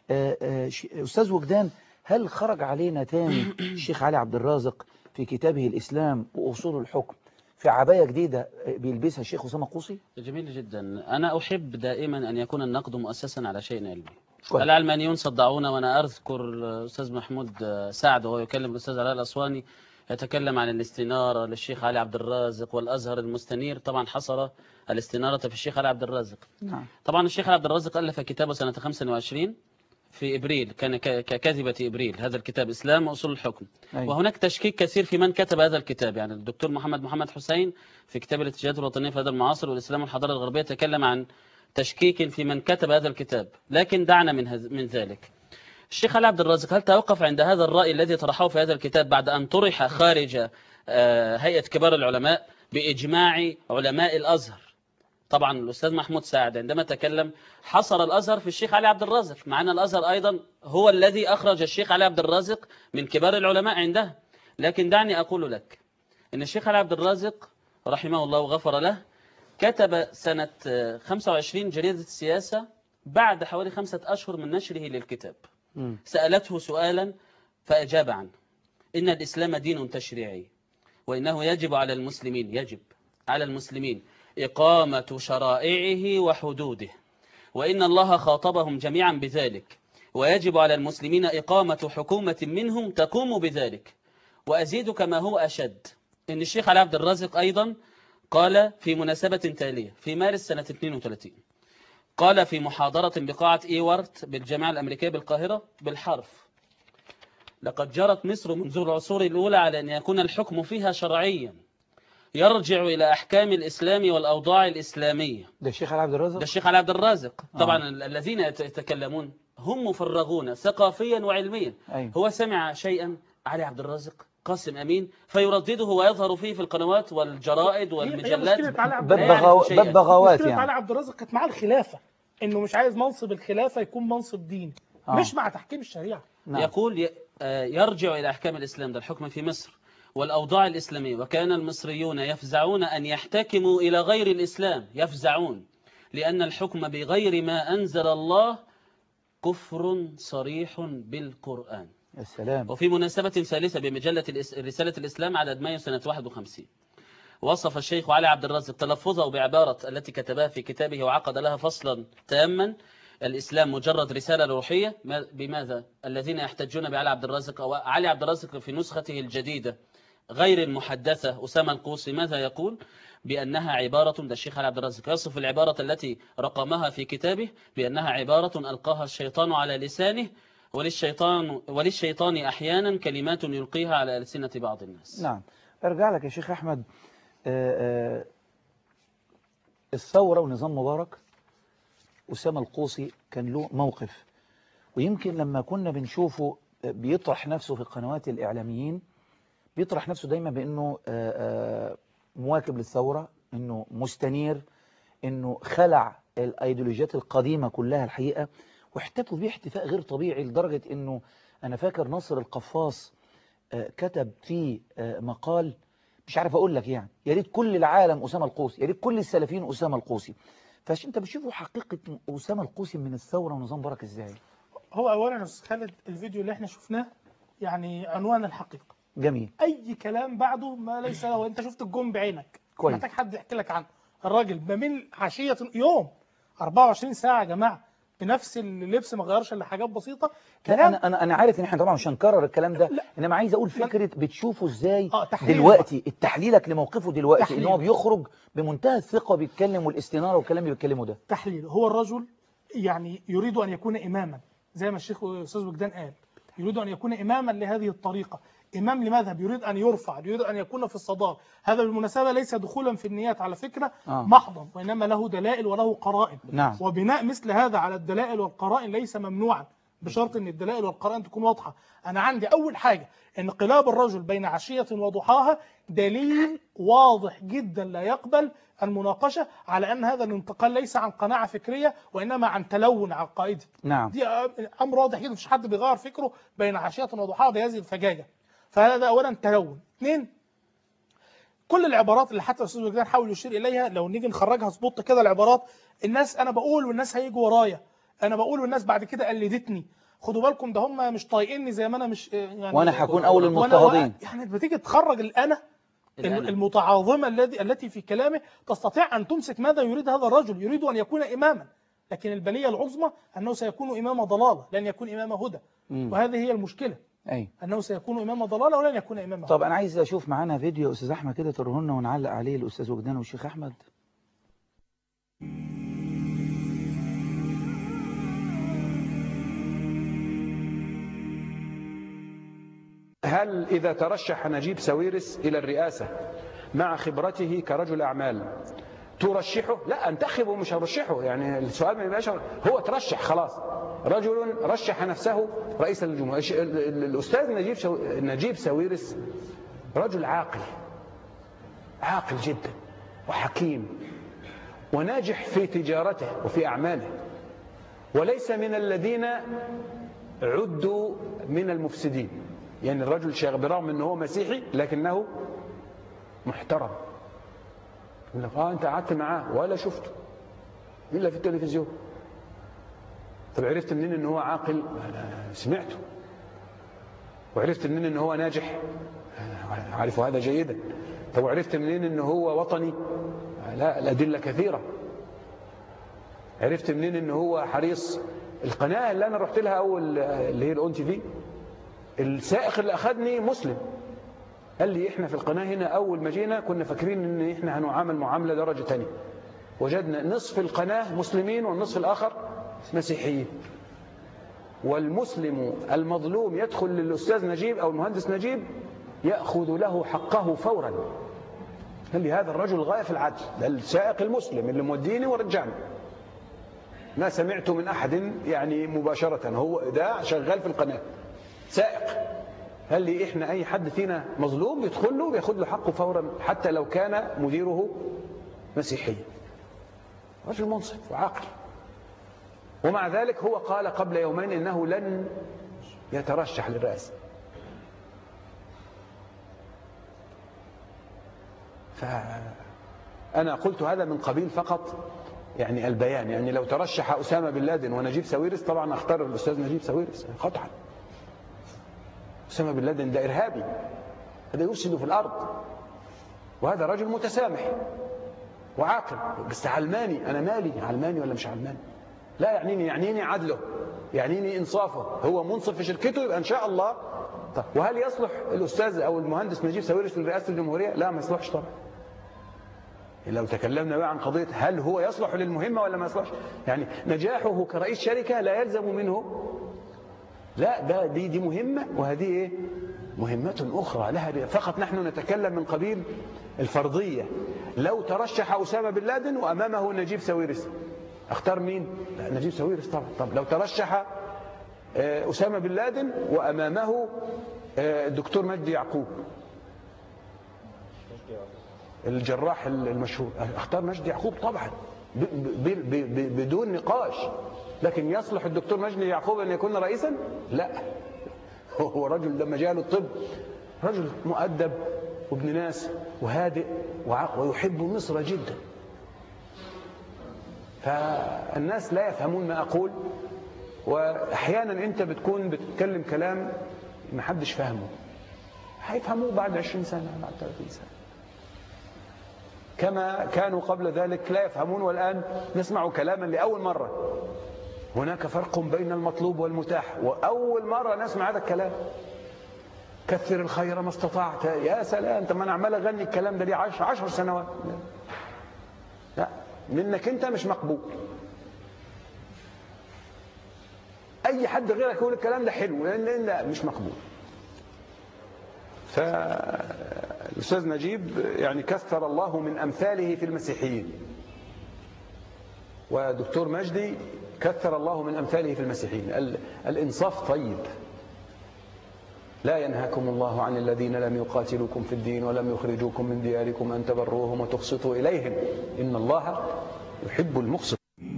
استاذ وجدان، هل خرج علينا تاني الشيخ علي عبد الرازق في كتابه الإسلام وأصول الحكم في عباية جديدة بيلبسها الشيخ أسامة القوصي؟ جميل جدا. أنا أحب دائما أن يكون النقد مؤسسا على شيء علمي. العلمانيون صدعونا، وأنا أذكر الأستاذ محمود سعد وهو يكلم الأستاذ علاء الأسواني يتكلم عن الاستنارة للشيخ علي عبد الرازق والأزهر المستنير، طبعا حصر الاستنارة في الشيخ علي عبد الرازق. نعم. طبعا الشيخ علي عبد الرازق ألف كتابه سنة خمسة وعشرين في إبريل، كان ككاتبة إبريل، هذا الكتاب إسلام وأصول الحكم. أي. وهناك تشكيك كثير في من كتب هذا الكتاب، يعني الدكتور محمد محمد حسين في كتاب الاتجاهات الوطنية في هذا المعاصر والإسلام والحضارة الغربية تكلم عن تشكيك في من كتب هذا الكتاب، لكن دعنا من من ذلك. الشيخ علي عبد الرازق هل توقف عند هذا الرأي الذي طرحه في هذا الكتاب بعد أن طرح خارج هيئة كبار العلماء بإجماع علماء الأزهر؟ طبعا الأستاذ محمود سعد عندما تكلم حصر الأزهر في الشيخ علي عبد الرازق، مع أن الأزهر أيضا هو الذي أخرج الشيخ علي عبد الرازق من كبار العلماء عنده. لكن دعني أقول لك إن الشيخ علي عبد الرازق رحمه الله وغفر له كتب سنة خمسة وعشرين جريدة السياسة بعد حوالي خمسة أشهر من نشره للكتاب. م. سألته سؤالا فأجاب عنه: إن الإسلام دين تشريعي، وإنه يجب على المسلمين يجب على المسلمين إقامة شرائعه وحدوده، وإن الله خاطبهم جميعا بذلك، ويجب على المسلمين إقامة حكومة منهم تقوم بذلك. وأزيد كما هو أشد إن الشيخ علي عبد الرازق أيضا قال في مناسبة تالية في مارس سنة اثنين وثلاثين، قال في محاضرة بقاعة إيوارت بالجامعة الأمريكية بالقاهرة بالحرف: لقد جرت مصر منذ العصور الأولى على أن يكون الحكم فيها شرعيا يرجع إلى أحكام الإسلام والأوضاع الإسلامية. ده الشيخ علي عبد الرازق؟ ده الشيخ علي عبد الرازق طبعا. آه. الذين يتكلمون هم مفرغون ثقافيا وعلميا. أيوه. هو سمع شيئا علي عبد الرازق قاسم أمين فيردده ويظهر فيه في القنوات والجرائد والمجلات ببغاوات. يعني علي عبد الرازق كانت معاه الخلافة، إنه مش عايز منصب الخلافة يكون منصب ديني، آه. مش مع تحكيم الشريعة. نعم. يقول يرجع إلى أحكام الإسلام، ده الحكم في مصر والأوضاع الإسلامية، وكان المصريون يفزعون أن يحتكموا إلى غير الإسلام، يفزعون لأن الحكم بغير ما أنزل الله كفر صريح بالقرآن. السلام. وفي مناسبة ثالثة بمجلة رسالة الإسلام عدد مايو سنة واحد وخمسين وصف الشيخ علي عبد الرازق تلفظه بعبارة التي كتبها في كتابه وعقد لها فصلا تاما: الإسلام مجرد رسالة روحية. بماذا؟ الذين يحتجون بعلي عبد الرازق أو علي عبد الرازق في نسخته الجديدة غير المحدثة أسامة القوسي ماذا يقول؟ بأنها عبارة، ده الشيخ علي عبد الرازق يصف العبارة التي رقمها في كتابه بأنها عبارة ألقاها الشيطان على لسانه، وللشيطان وللشيطان أحيانا كلمات يلقيها على ألسنة بعض الناس. نعم. أرجع لك يا شيخ أحمد. آآ آآ الثورة ونظام مبارك، أسامة القوسي كان له موقف، ويمكن لما كنا بنشوفه بيطرح نفسه في القنوات الإعلاميين بيطرح نفسه دايما بأنه مواكب للثورة، أنه مستنير، أنه خلع الأيديولوجيات القديمة كلها الحقيقة، واحتفوا بيه احتفاء غير طبيعي لدرجة أنه أنا فاكر ناصر القفاص كتب فيه مقال مش عارف أقول لك يعني يا ريت كل العالم أسامة القوسي، يا ريت كل السلفيين أسامة القوسي. فاش انت بتشوفوا حقيقة أسامة القوسي من الثورة ونظام مبارك ازاي؟ هو اولا يا استاذ خالد الفيديو اللي احنا شفناه يعني عنوان الحقيقة. جميل. اي كلام بعده ما ليس له، انت شفت الجون بعينك، كويس. محتاج حد يحكي لك عنه. الراجل ما من عشية يوم أربعة وعشرين ساعة يا جماعة بنفس اللبس، ما غيرش الا حاجات بسيطة. كلام انا انا انا عارف ان احنا طبعا مش هنكرر الكلام ده، انما عايز اقول فكرة بتشوفه ازاي آه دلوقتي، التحليلك لموقفه دلوقتي ان هو بيخرج بمنتهى الثقة بيتكلم والاستنارة والكلام اللي بيتكلمه ده. تحليل. هو الرجل يعني يريد ان يكون اماما زي ما الشيخ استاذ وجدان قال، يريد ان يكون اماما لهذه الطريقة، إمام لمذهب، يريد أن يرفع، يريد أن يكون في الصدارة. هذا بالمناسبة ليس دخولا في النيات على فكرة آه. محضا، وإنما له دلائل وله قرائن. نعم. وبناء مثل هذا على الدلائل والقرائن ليس ممنوعا، بشرط أن الدلائل والقرائن تكون واضحة. أنا عندي أول حاجة انقلاب الرجل بين عشية وضحاها دليل واضح جدا لا يقبل المناقشة على أن هذا الانتقال ليس عن قناعة فكرية وإنما عن تلون عقائدي. نعم. دي أمر واضح جدا، مفيش حد بيغير فكره بين عشية وضحاها بهذه الفجاجة. فهذا أولا تلون. اثنين، كل العبارات اللي حتى الأستاذ وجدان حاول يشير إليها لو نيجي نخرجها سبوت كده العبارات، الناس أنا بقول والناس هيجوا ورايا، أنا بقول والناس بعد كده قلدتني، خدوا بالكم ده هم مش طايقيني زي ما أنا مش يعني وأنا هكون أول المضطهدين. يعني بتيجي تخرج الأنا المتعاظمة الذي التي في كلامه تستطيع أن تمسك ماذا يريد هذا الرجل. يريد أن يكون إماما، لكن البلية العظمى أنه سيكون إمام ضلالة لن يكون إمام هدى. م. وهذه هي المشكلة. أي. أنه سيكون إمام ضلالة ولن يكون إمام. طب أنا عايز أشوف معانا فيديو يا أستاذ أحمد كده تروه لنا ونعلق عليه الأستاذ وجدان والشيخ أحمد. هل إذا ترشح نجيب ساويرس إلى الرئاسة مع خبرته كرجل أعمال ترشحه؟ لا، انتخبه مش هرشحه، يعني السؤال ما يبقاش هو ترشح خلاص، رجل رشح نفسه رئيسا للجمهورية. الأستاذ نجيب شو... نجيب ساويرس رجل عاقل، عاقل جدا وحكيم وناجح في تجارته وفي أعماله، وليس من الذين عدوا من المفسدين. يعني الرجل شيخ برغم أنه هو مسيحي لكنه محترم. يقول لك اه انت قعدت معاه ولا شفته الا في التلفزيون. طب عرفت منين ان هو عاقل؟ أنا سمعته. وعرفت منين ان هو ناجح؟ أنا عارف هذا جيدا. طب وعرفت منين ان هو وطني؟ لا، الادله كثيره. عرفت منين ان هو حريص؟ القناه اللي انا رحت لها اول اللي هي الاون تي في، السائق اللي اخذني مسلم، قال لي احنا في القناه هنا اول ما جينا كنا فاكرين ان احنا هنعامل معامله درجه ثانيه، وجدنا نصف القناه مسلمين والنصف الاخر مسيحيين، والمسلم المظلوم يدخل للاستاذ نجيب او المهندس نجيب ياخذ له حقه فورا. قال لي هذا الرجل غايه في العدل، ده السائق المسلم اللي موديني ورجعني. ما سمعت من احد يعني مباشره، هو ده شغال في القناه سائق. قال لي احنا اي حد فينا مظلوم يدخل له وياخذ له حقه فورا حتى لو كان مديره مسيحي. رجل منصف وعاقل. ومع ذلك هو قال قبل يومين انه لن يترشح للرئاسه. فانا قلت هذا من قبيل فقط يعني البيان. يعني لو ترشح اسامه بن لادن ونجيب ساويرس طبعا اختار الاستاذ نجيب ساويرس قطعا. اسامه بن لادن ده ارهابي، هذا يفسد في الارض، وهذا رجل متسامح وعاقل بس علماني. انا مالي علماني ولا مش علماني؟ لا يعنيني، يعنيني عدله، يعنيني انصافه. هو منصف في شركته يبقى ان شاء الله. طب وهل يصلح الاستاذ او المهندس نجيب ساويرس لرئاسه الجمهوريه؟ لا، ما يصلحش طبعا. لو تكلمنا بقى عن قضيه هل هو يصلح للمهمه ولا ما يصلحش، يعني نجاحه كرئيس شركه لا يلزم منه، لا ده دي دي مهمه وهذه ايه؟ مهمه اخرى لها فقط. نحن نتكلم من قبيل الفرضيه. لو ترشح اسامه بن لادن وامامه نجيب ساويرس اختار مين؟ لا نجيب ساويرس طبعا. طب لو ترشح اسامه بن لادن وامامه الدكتور مجدي يعقوب الجراح المشهور، اختار مجدي يعقوب طبعا بدون نقاش. لكن يصلح الدكتور مجدي يعقوب ان يكون رئيسا؟ لا، هو رجل لما جاء له الطب رجل مؤدب وابن ناس وهادئ وعقل ويحب مصر جدا. فالناس لا يفهمون ما أقول، وأحيانا أنت بتكون بتتكلم كلام ما حدش فهمه، هيفهموه بعد عشرين سنة بعد ثلاثين سنة، كما كانوا قبل ذلك لا يفهمون والآن نسمع كلاما لأول مرة. هناك فرق بين المطلوب والمتاح، وأول مرة نسمع هذا الكلام. كثر الخير ما استطعت. يا سلام، انت ما انا عمال اغني الكلام ده ليه عشر, عشر سنوات. لا، منك انت مش مقبول. اي حد غيرك يقول الكلام ده حلو، لان لا مش مقبول. فالاستاذ نجيب يعني كثر الله من امثاله في المسيحيين، ودكتور مجدي كثر الله من امثاله في المسيحيين. الانصاف طيب. لا ينهاكم الله عن الذين لم يقاتلوكم في الدين ولم يخرجوكم من دياركم أن تبروهم وتقسطوا إليهم إن الله يحب المقسط.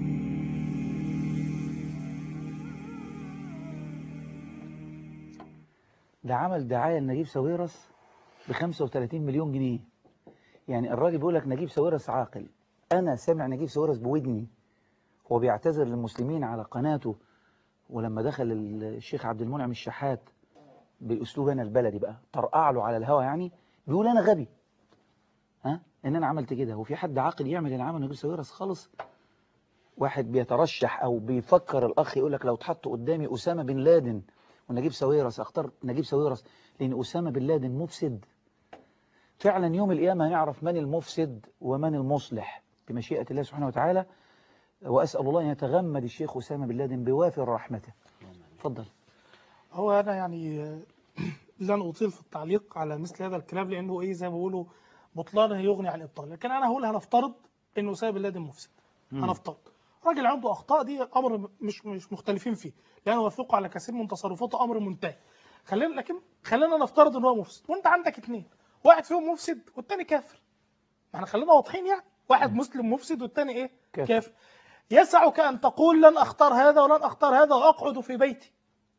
ده عمل دعاية لنجيب ساويرس ب خمسة وثلاثين مليون جنيه. يعني الراجل بيقول لك نجيب ساويرس عاقل. أنا سامع نجيب ساويرس بودني هو بيعتذر للمسلمين على قناته، ولما دخل الشيخ عبد المنعم الشحات بأسلوب أنا البلدي بقى طرقع له على الهوا، يعني بيقول أنا غبي ها إن أنا عملت كده. وفي حد عاقل يعمل اللي عمله نجيب ساويرس خالص؟ واحد بيترشح أو بيفكر الأخ يقول لك لو اتحط قدامي أسامة بن لادن ونجيب ساويرس أختار نجيب ساويرس لأن أسامة بن لادن مفسد. فعلا يوم القيامة هنعرف من المفسد ومن المصلح بمشيئة الله سبحانه وتعالى. وأسأل الله أن يتغمد الشيخ أسامة بن لادن بوافر رحمته. اتفضل. هو أنا يعني لن أطيل في التعليق على مثل هذا الكلام، لأنه إيه زي ما بيقولوا بطلانه يغني عن الإبطال. لكن أنا هقول هنفترض إن أسامة بن لادن مفسد. هنفترض راجل عنده أخطاء، دي أمر مش مش مختلفين فيه، لأن وافقه على كثير من تصرفاته أمر منتهي. خلينا لكن خلينا نفترض إن هو مفسد، وأنت عندك اثنين، واحد فيهم مفسد والتاني كافر. ما احنا خلينا واضحين، يعني واحد مسلم مفسد والتاني إيه؟ كافر. كافر. يسعك أن تقول لن أختار هذا ولن أختار هذا وأقعد في بيتي.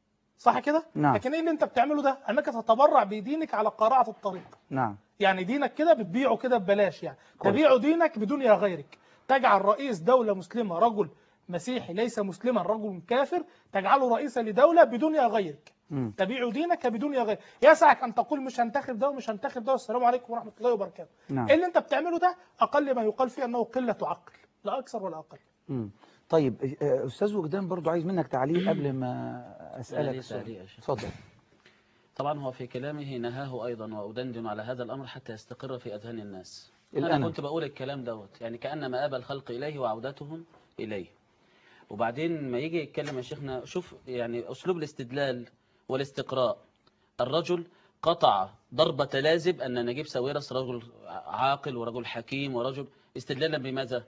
صح كده؟ نعم. لكن ايه اللي انت بتعمله ده؟ انك تتبرع بدينك على قارعه الطريق. نعم. يعني دينك كده بتبيعه كده ببلاش، يعني كويس. تبيع دينك بدنيا غيرك. تجعل رئيس دولة مسلمة رجل مسيحي ليس مسلما، رجل كافر، تجعله رئيسا لدولة بدنيا غيرك. مم. تبيع دينك بدنيا غيرك. يسعك ان تقول مش هنتخذ ده ومش هنتخذ ده والسلام عليكم ورحمة الله وبركاته. نعم. اللي انت بتعمله ده اقل ما يقال فيه انه قلة عقل، لا اكثر ولا اقل. مم. طيب آه، استاذ وجدان برضو عايز منك تعليق قبل ما اسالك لي السؤال. تعليق يا شيخ. اتفضل. طبعا هو في كلامه نهاه أيضا وأدندن على هذا الأمر حتى يستقر في أذهان الناس. الأنا. أنا كنت بقول الكلام دوت يعني كأن مآب الخلق إليه وعودتهم إليه. وبعدين ما يجي يتكلم يا شيخنا، شوف يعني أسلوب الاستدلال والاستقراء. الرجل قطع ضربة لازم أن نجيب ساويرس رجل عاقل ورجل حكيم ورجل، استدلالا بماذا؟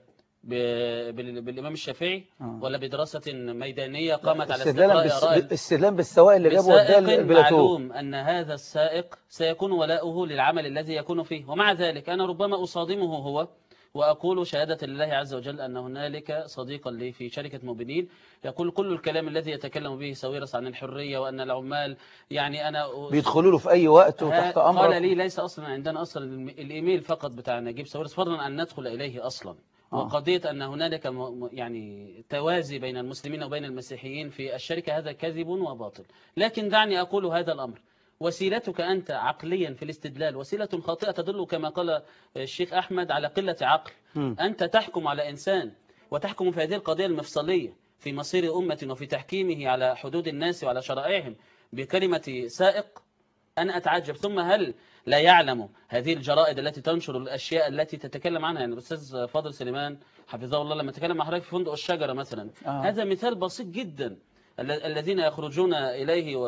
بالإمام الشافعي آه. ولا بدراسة ميدانية قامت على استدلال استقراء آراء؟ استدلال بالسواق اللي جابه وداه بسائق البلاتو. معلوم أن هذا السائق سيكون ولاؤه للعمل الذي يكون فيه، ومع ذلك أنا ربما أصادمه هو وأقول شهادة لله عز وجل أن هنالك صديقا لي في شركة موبينيل يقول كل الكلام الذي يتكلم به ساويرس عن الحرية وأن العمال يعني أنا بيدخلوا له في أي وقت وتحت أمرك. قال لي ليس أصلا عندنا أصلا الإيميل فقط بتاع نجيب ساويرس، فضلا أن ندخل إليه أصلا. آه. وقضية أن هنالك يعني توازي بين المسلمين وبين المسيحيين في الشركة هذا كذب وباطل. لكن دعني أقول هذا الأمر، وسيلتك أنت عقليا في الاستدلال وسيلة خاطئة تدل كما قال الشيخ أحمد على قلة عقل. م. أنت تحكم على إنسان وتحكم في هذه القضية المفصلية في مصير أمة وفي تحكيمه على حدود الناس وعلى شرائعهم بكلمة سائق. أنا أتعجب. ثم هل لا يعلم هذه الجرائد التي تنشر الأشياء التي تتكلم عنها؟ يعني الأستاذ فاضل سليمان حفظه الله لما تكلم مع حضرتك في فندق الشجرة مثلا، آه. هذا مثال بسيط جدا. الذين يخرجون إليه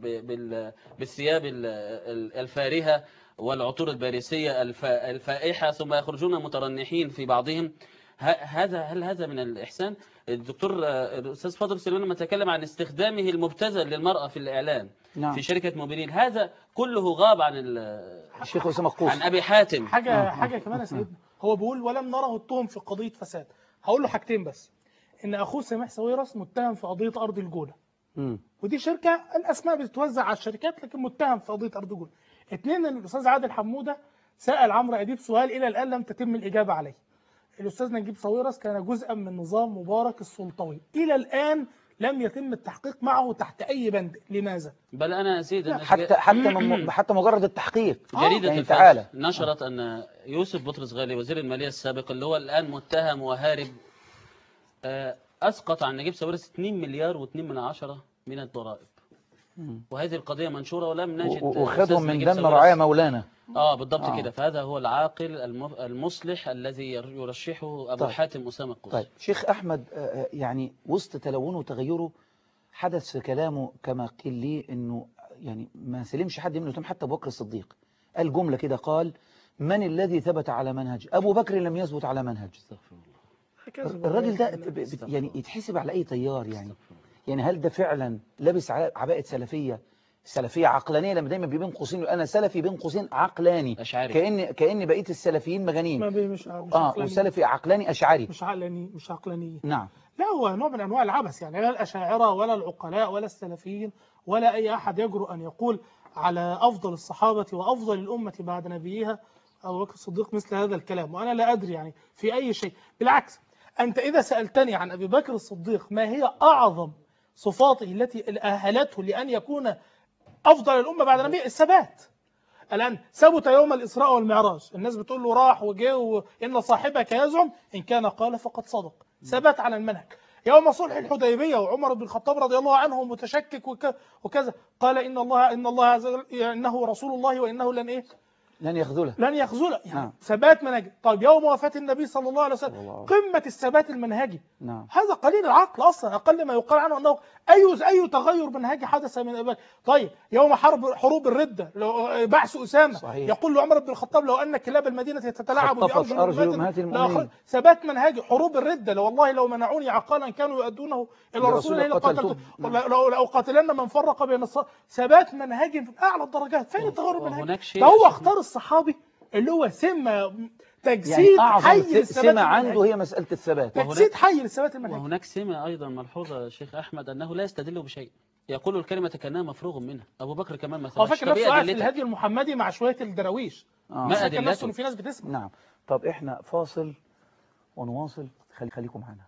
بالثياب الفارهة والعطور الباريسية الفائحة ثم يخرجون مترنحين في بعضهم، هذا هل هذا من الإحسان؟ الدكتور الأستاذ فاضل سليمان لما تكلم عن استخدامه المبتذل للمرأة في الإعلان. نعم. في شركة موبينيل، هذا كله غاب عن الشيخ أسامة القوس عن أبي حاتم. حاجة آه. حاجة كمان يا سيدنا، هو بيقول ولم نره اتهم في قضية فساد. هقول له حاجتين بس، إن أخوه سميح ساويرس متهم في قضية أرض الجولة. م. ودي شركة الأسماء بتتوزع على الشركات لكن متهم في قضية أرض الجولة. اثنين، إن الأستاذ عادل حمودة سأل عمرو أديب سؤال إلى الآن لم تتم الإجابة عليه. الأستاذ نجيب ساويرس كان جزءا من نظام مبارك السلطوي، إلى الآن لم يتم التحقيق معه تحت أي بند. لماذا؟ بل أنا أزيد حتى حتى من حتى مجرد التحقيق. جريدة يعني الفجر نشرت أن يوسف بطرس غالي وزير المالية السابق اللي هو الآن متهم وهارب أسقط عن نجيب ساويرس اثنين مليار واثنين من عشرة من الضرائب. وهذه القضية منشورة ولم نجد وخذهم من دم رعاية مولانا. اه بالضبط آه. كده. فهذا هو العاقل المصلح الذي يرشحه أبو طيب. حاتم أسامة القوس. طيب شيخ أحمد، يعني وسط تلونه وتغيره حدث في كلامه كما قيل لي أنه يعني ما سلمش حد منه، حتى أبو بكر الصديق قال جملة كده، قال من الذي ثبت على منهج؟ أبو بكر لم يثبت على منهج. استغفر الله. الراجل ده يعني يتحسب على أي تيار يعني. يعني هل ده فعلا لابس عباءة سلفية سلفية عقلانية؟ لما دايما بين قوسين أنا سلفي بين قوسين عقلاني، أشعري. كأن كأن بقية السلفيين مجانين. ما مش مش اه وسلفي عقلاني أشعري. مش عقلاني مش عقلاني. نعم. لا، هو نوع من أنواع العبث يعني. لا الأشاعرة ولا العقلاء ولا السلفيين ولا أي أحد يجرؤ أن يقول على أفضل الصحابة وأفضل الأمة بعد نبيها أبو بكر الصديق مثل هذا الكلام، وأنا لا أدري يعني في أي شيء. بالعكس، أنت إذا سألتني عن أبي بكر الصديق ما هي أعظم صفاته التي أهلته لأن يكون أفضل الأمة بعد نبيه، الثبات. الآن ثبت يوم الإسراء والمعراج، الناس بتقول له راح وجه وإن صاحبك يزعم، إن كان قال فقد صدق. ثبات على المنهج. يوم صلح الحديبية وعمر بن الخطاب رضي الله عنه متشكك وكذا، قال إن الله إن الله عز وجل إنه رسول الله وإنه لن إيه؟ لن يخذله لن يخذله يعني. نعم. ثبات منهجي. طيب يوم وفاة النبي صلى الله عليه وسلم قمة الثبات المنهجي. نعم. هذا قليل العقل أصلا، أقل ما يقال عنه أنه أي أي تغير منهجي حدث من أبي بكر. طيب يوم حرب حروب الردة لو بعث أسامة، صحيح. يقول له عمر بن الخطاب لو أن كلاب المدينة تتلاعب بأرجل أمهات المؤمنين. ثبات منهجي. حروب الردة لو والله لو منعوني عقالا كانوا يؤدونه إلى رسول الله لقاتلته، لو لو قاتلنا من فرق بين الص... ثبات منهجي في أعلى الدرجات. فين التغير المنهجي؟ فهو اختار الصحابي اللي هو سمة تجسيد يعني حي للثبات سمة عنده هي مسألة الثبات، تجسيد حي للثبات المنهجي. وهناك سمة أيضا ملحوظة يا شيخ أحمد أنه لا يستدل بشيء. يقول الكلمة كأنها مفروغ منها. أبو بكر كمان مثلا هو فاكر نفسه قاعد في الهدي المحمدي مع شوية الدراويش. آه. ما فاكر نفسه أدلته. إن في ناس بتسمع. نعم. طب إحنا فاصل ونواصل، خلي خليكم معنا.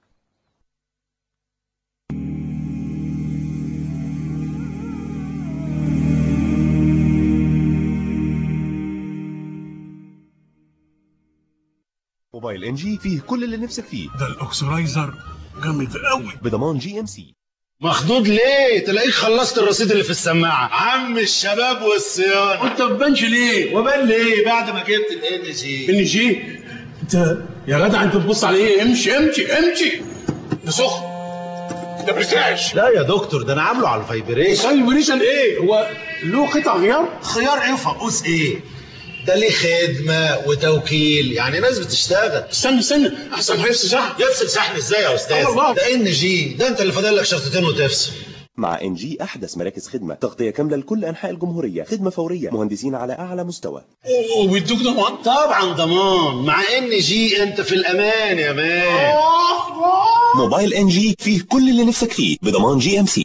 موبايل ان جي فيه كل اللي نفسك فيه. ده الاكسرايزر جامد قوي بضمان جي ام سي. مخضوض ليه؟ تلاقيك خلصت الرصيد اللي في السماعه. عم الشباب والصيانه. وانت ما بتبانش ليه؟ وبان ليه بعد ما جبت الان جي. ان جي انت يا جدع انت بتبص على ايه؟ امشي امشي امشي. ده سخن، ده بريساج. لا يا دكتور، ده انا عامله على الفايبريشن. فايبريشن ايه؟ هو له قطع غيار؟ خيار ايه وفقوس ايه؟ ده ليه خدمه وتوكيل، يعني ناس بتشتغل. استنى استنى احسن هيفصل شحن. يفصل شحن ازاي يا استاذ؟ الله. ده ان جي، ده انت اللي فاضل لك شرطتين وتفصل. مع ان جي احدث مراكز خدمه، تغطيه كامله لكل انحاء الجمهوريه، خدمه فوريه، مهندسين على اعلى مستوى. وبيدوك ضمان؟ طبعا ضمان. مع ان جي انت في الامان يا مان. موبايل ان جي فيه كل اللي نفسك فيه بضمان جي ام سي.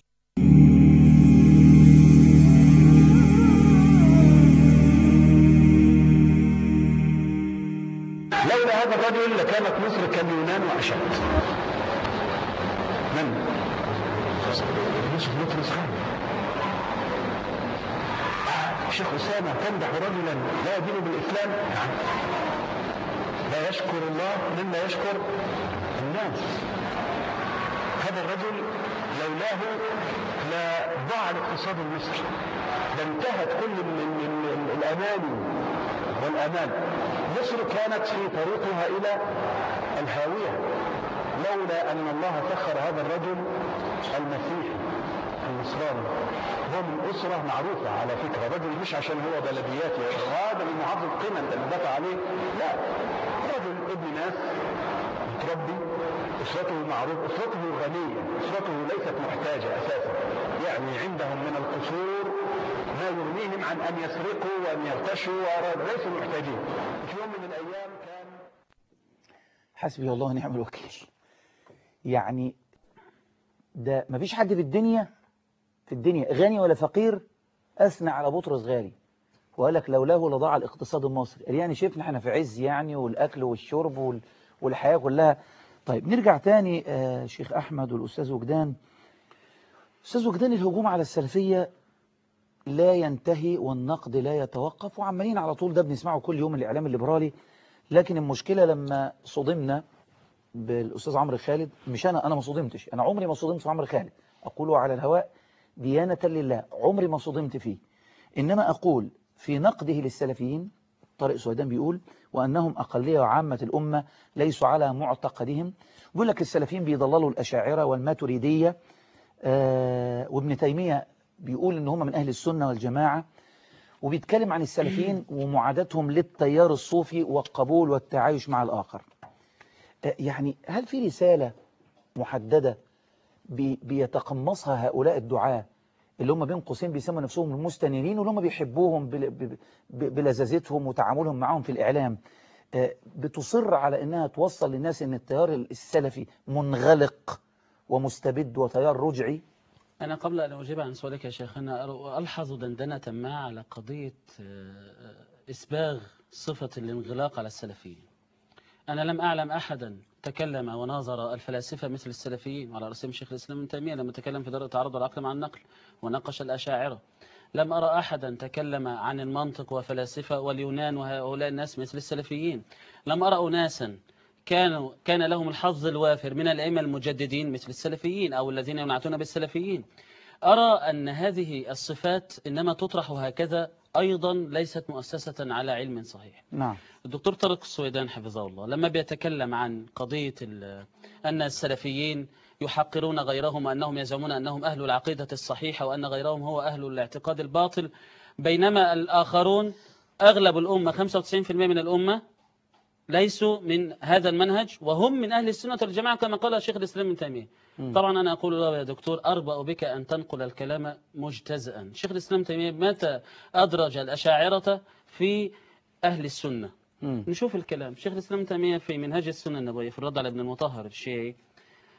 لولا هذا الرجل لكانت مصر كاليونان واشد. من؟ يوسف بطرس خالد. الشيخ أسامة تمدح رجلا لا يدين بالإسلام، يعني لا يشكر الله مما يشكر الناس. هذا الرجل لولاه لضاع الاقتصاد المصري، لانتهت كل من الأماني والأمان. مصر كانت في طريقها إلى الهاوية لولا أن الله سخر هذا الرجل المسيحي النصراني. هو من أسرة معروفة على فكرة، رجل مش عشان هو بلدياتي وهذا من محافظ قنا انت اللي دافع عليه، لا، رجل ابن ناس متربي، أسرته معروف، أسرته غنية، أسرته ليست محتاجة أساسا، يعني عندهم من القصور ما يغنيهم عن أن يسرقوا وأن يرتشوا وليسوا محتاجين. في يوم من الأيام كان حسبي الله ونعم الوكيل. يعني ده مفيش حد في الدنيا في الدنيا غني ولا فقير أثنى على بطرس غالي وقال لك لولاه لضاع الاقتصاد المصري. يعني شفنا احنا في عز يعني، والأكل والشرب والحياة كلها. طيب نرجع تاني آه شيخ أحمد والأستاذ وجدان. أستاذ وجدان، الهجوم على السلفية لا ينتهي والنقد لا يتوقف، وعمالين على طول ده بنسمعه كل يوم الإعلام الليبرالي. لكن المشكلة لما صدمنا بالأستاذ عمرو خالد، مش أنا أنا ما صدمتش، أنا عمري ما صدمت في عمرو خالد، أقوله على الهواء ديانة لله، عمري ما صدمت فيه. إنما أقول في نقده للسلفيين، طارق سويدان بيقول وأنهم أقلية وعامة الأمة ليسوا على معتقدهم. بيقول لك السلفيين بيضللوا الأشاعرة والماتريدية، آه وابن تيمية بيقول إن هم من أهل السنة والجماعة، وبيتكلم عن السلفيين ومعاداتهم للتيار الصوفي والقبول والتعايش مع الآخر. آه يعني هل في رسالة محددة بي بيتقمصها هؤلاء الدعاة اللي هم بين قوسين بيسموا نفسهم المستنيرين، واللي هم بيحبوهم بلذاذتهم وتعاملهم معهم في الإعلام، بتصر على أنها توصل للناس أن التيار السلفي منغلق ومستبد وتيار رجعي؟ أنا قبل أن أجيب عن سؤالك يا شيخ، أنا ألحظ دندنة ما على قضية إسباغ صفة الانغلاق على السلفيين. أنا لم أعلم أحدا تكلم وناظر الفلاسفة مثل السلفيين، وعلى رأسهم شيخ الإسلام ابن تيمية لما تكلم في درء تعارض العقل مع النقل وناقش الأشاعرة. لم أرى أحدا تكلم عن المنطق وفلاسفة واليونان وهؤلاء الناس مثل السلفيين. لم أرى أناسا كانوا كان لهم الحظ الوافر من الأئمة المجددين مثل السلفيين أو الذين ينعتون بالسلفيين. أرى أن هذه الصفات إنما تطرح هكذا أيضا ليست مؤسسة على علم صحيح. نعم. الدكتور طارق السويدان حفظه الله لما بيتكلم عن قضية أن السلفيين يحقرون غيرهم وأنهم يزعمون أنهم أهل العقيدة الصحيحة وأن غيرهم هو أهل الاعتقاد الباطل، بينما الآخرون أغلب الأمة خمسة وتسعين بالمئة من الأمة ليسوا من هذا المنهج وهم من أهل السنة والجماعة كما قال شيخ الإسلام ابن تيمية. طبعا أنا أقول له يا دكتور أربأ بك أن تنقل الكلام مجتزئا. شيخ الإسلام ابن تيمية متى أدرج الأشاعرة في أهل السنة؟ مم. نشوف الكلام. شيخ الإسلام ابن تيمية في منهج السنة النبوية في الرد على ابن المطهر الشيعي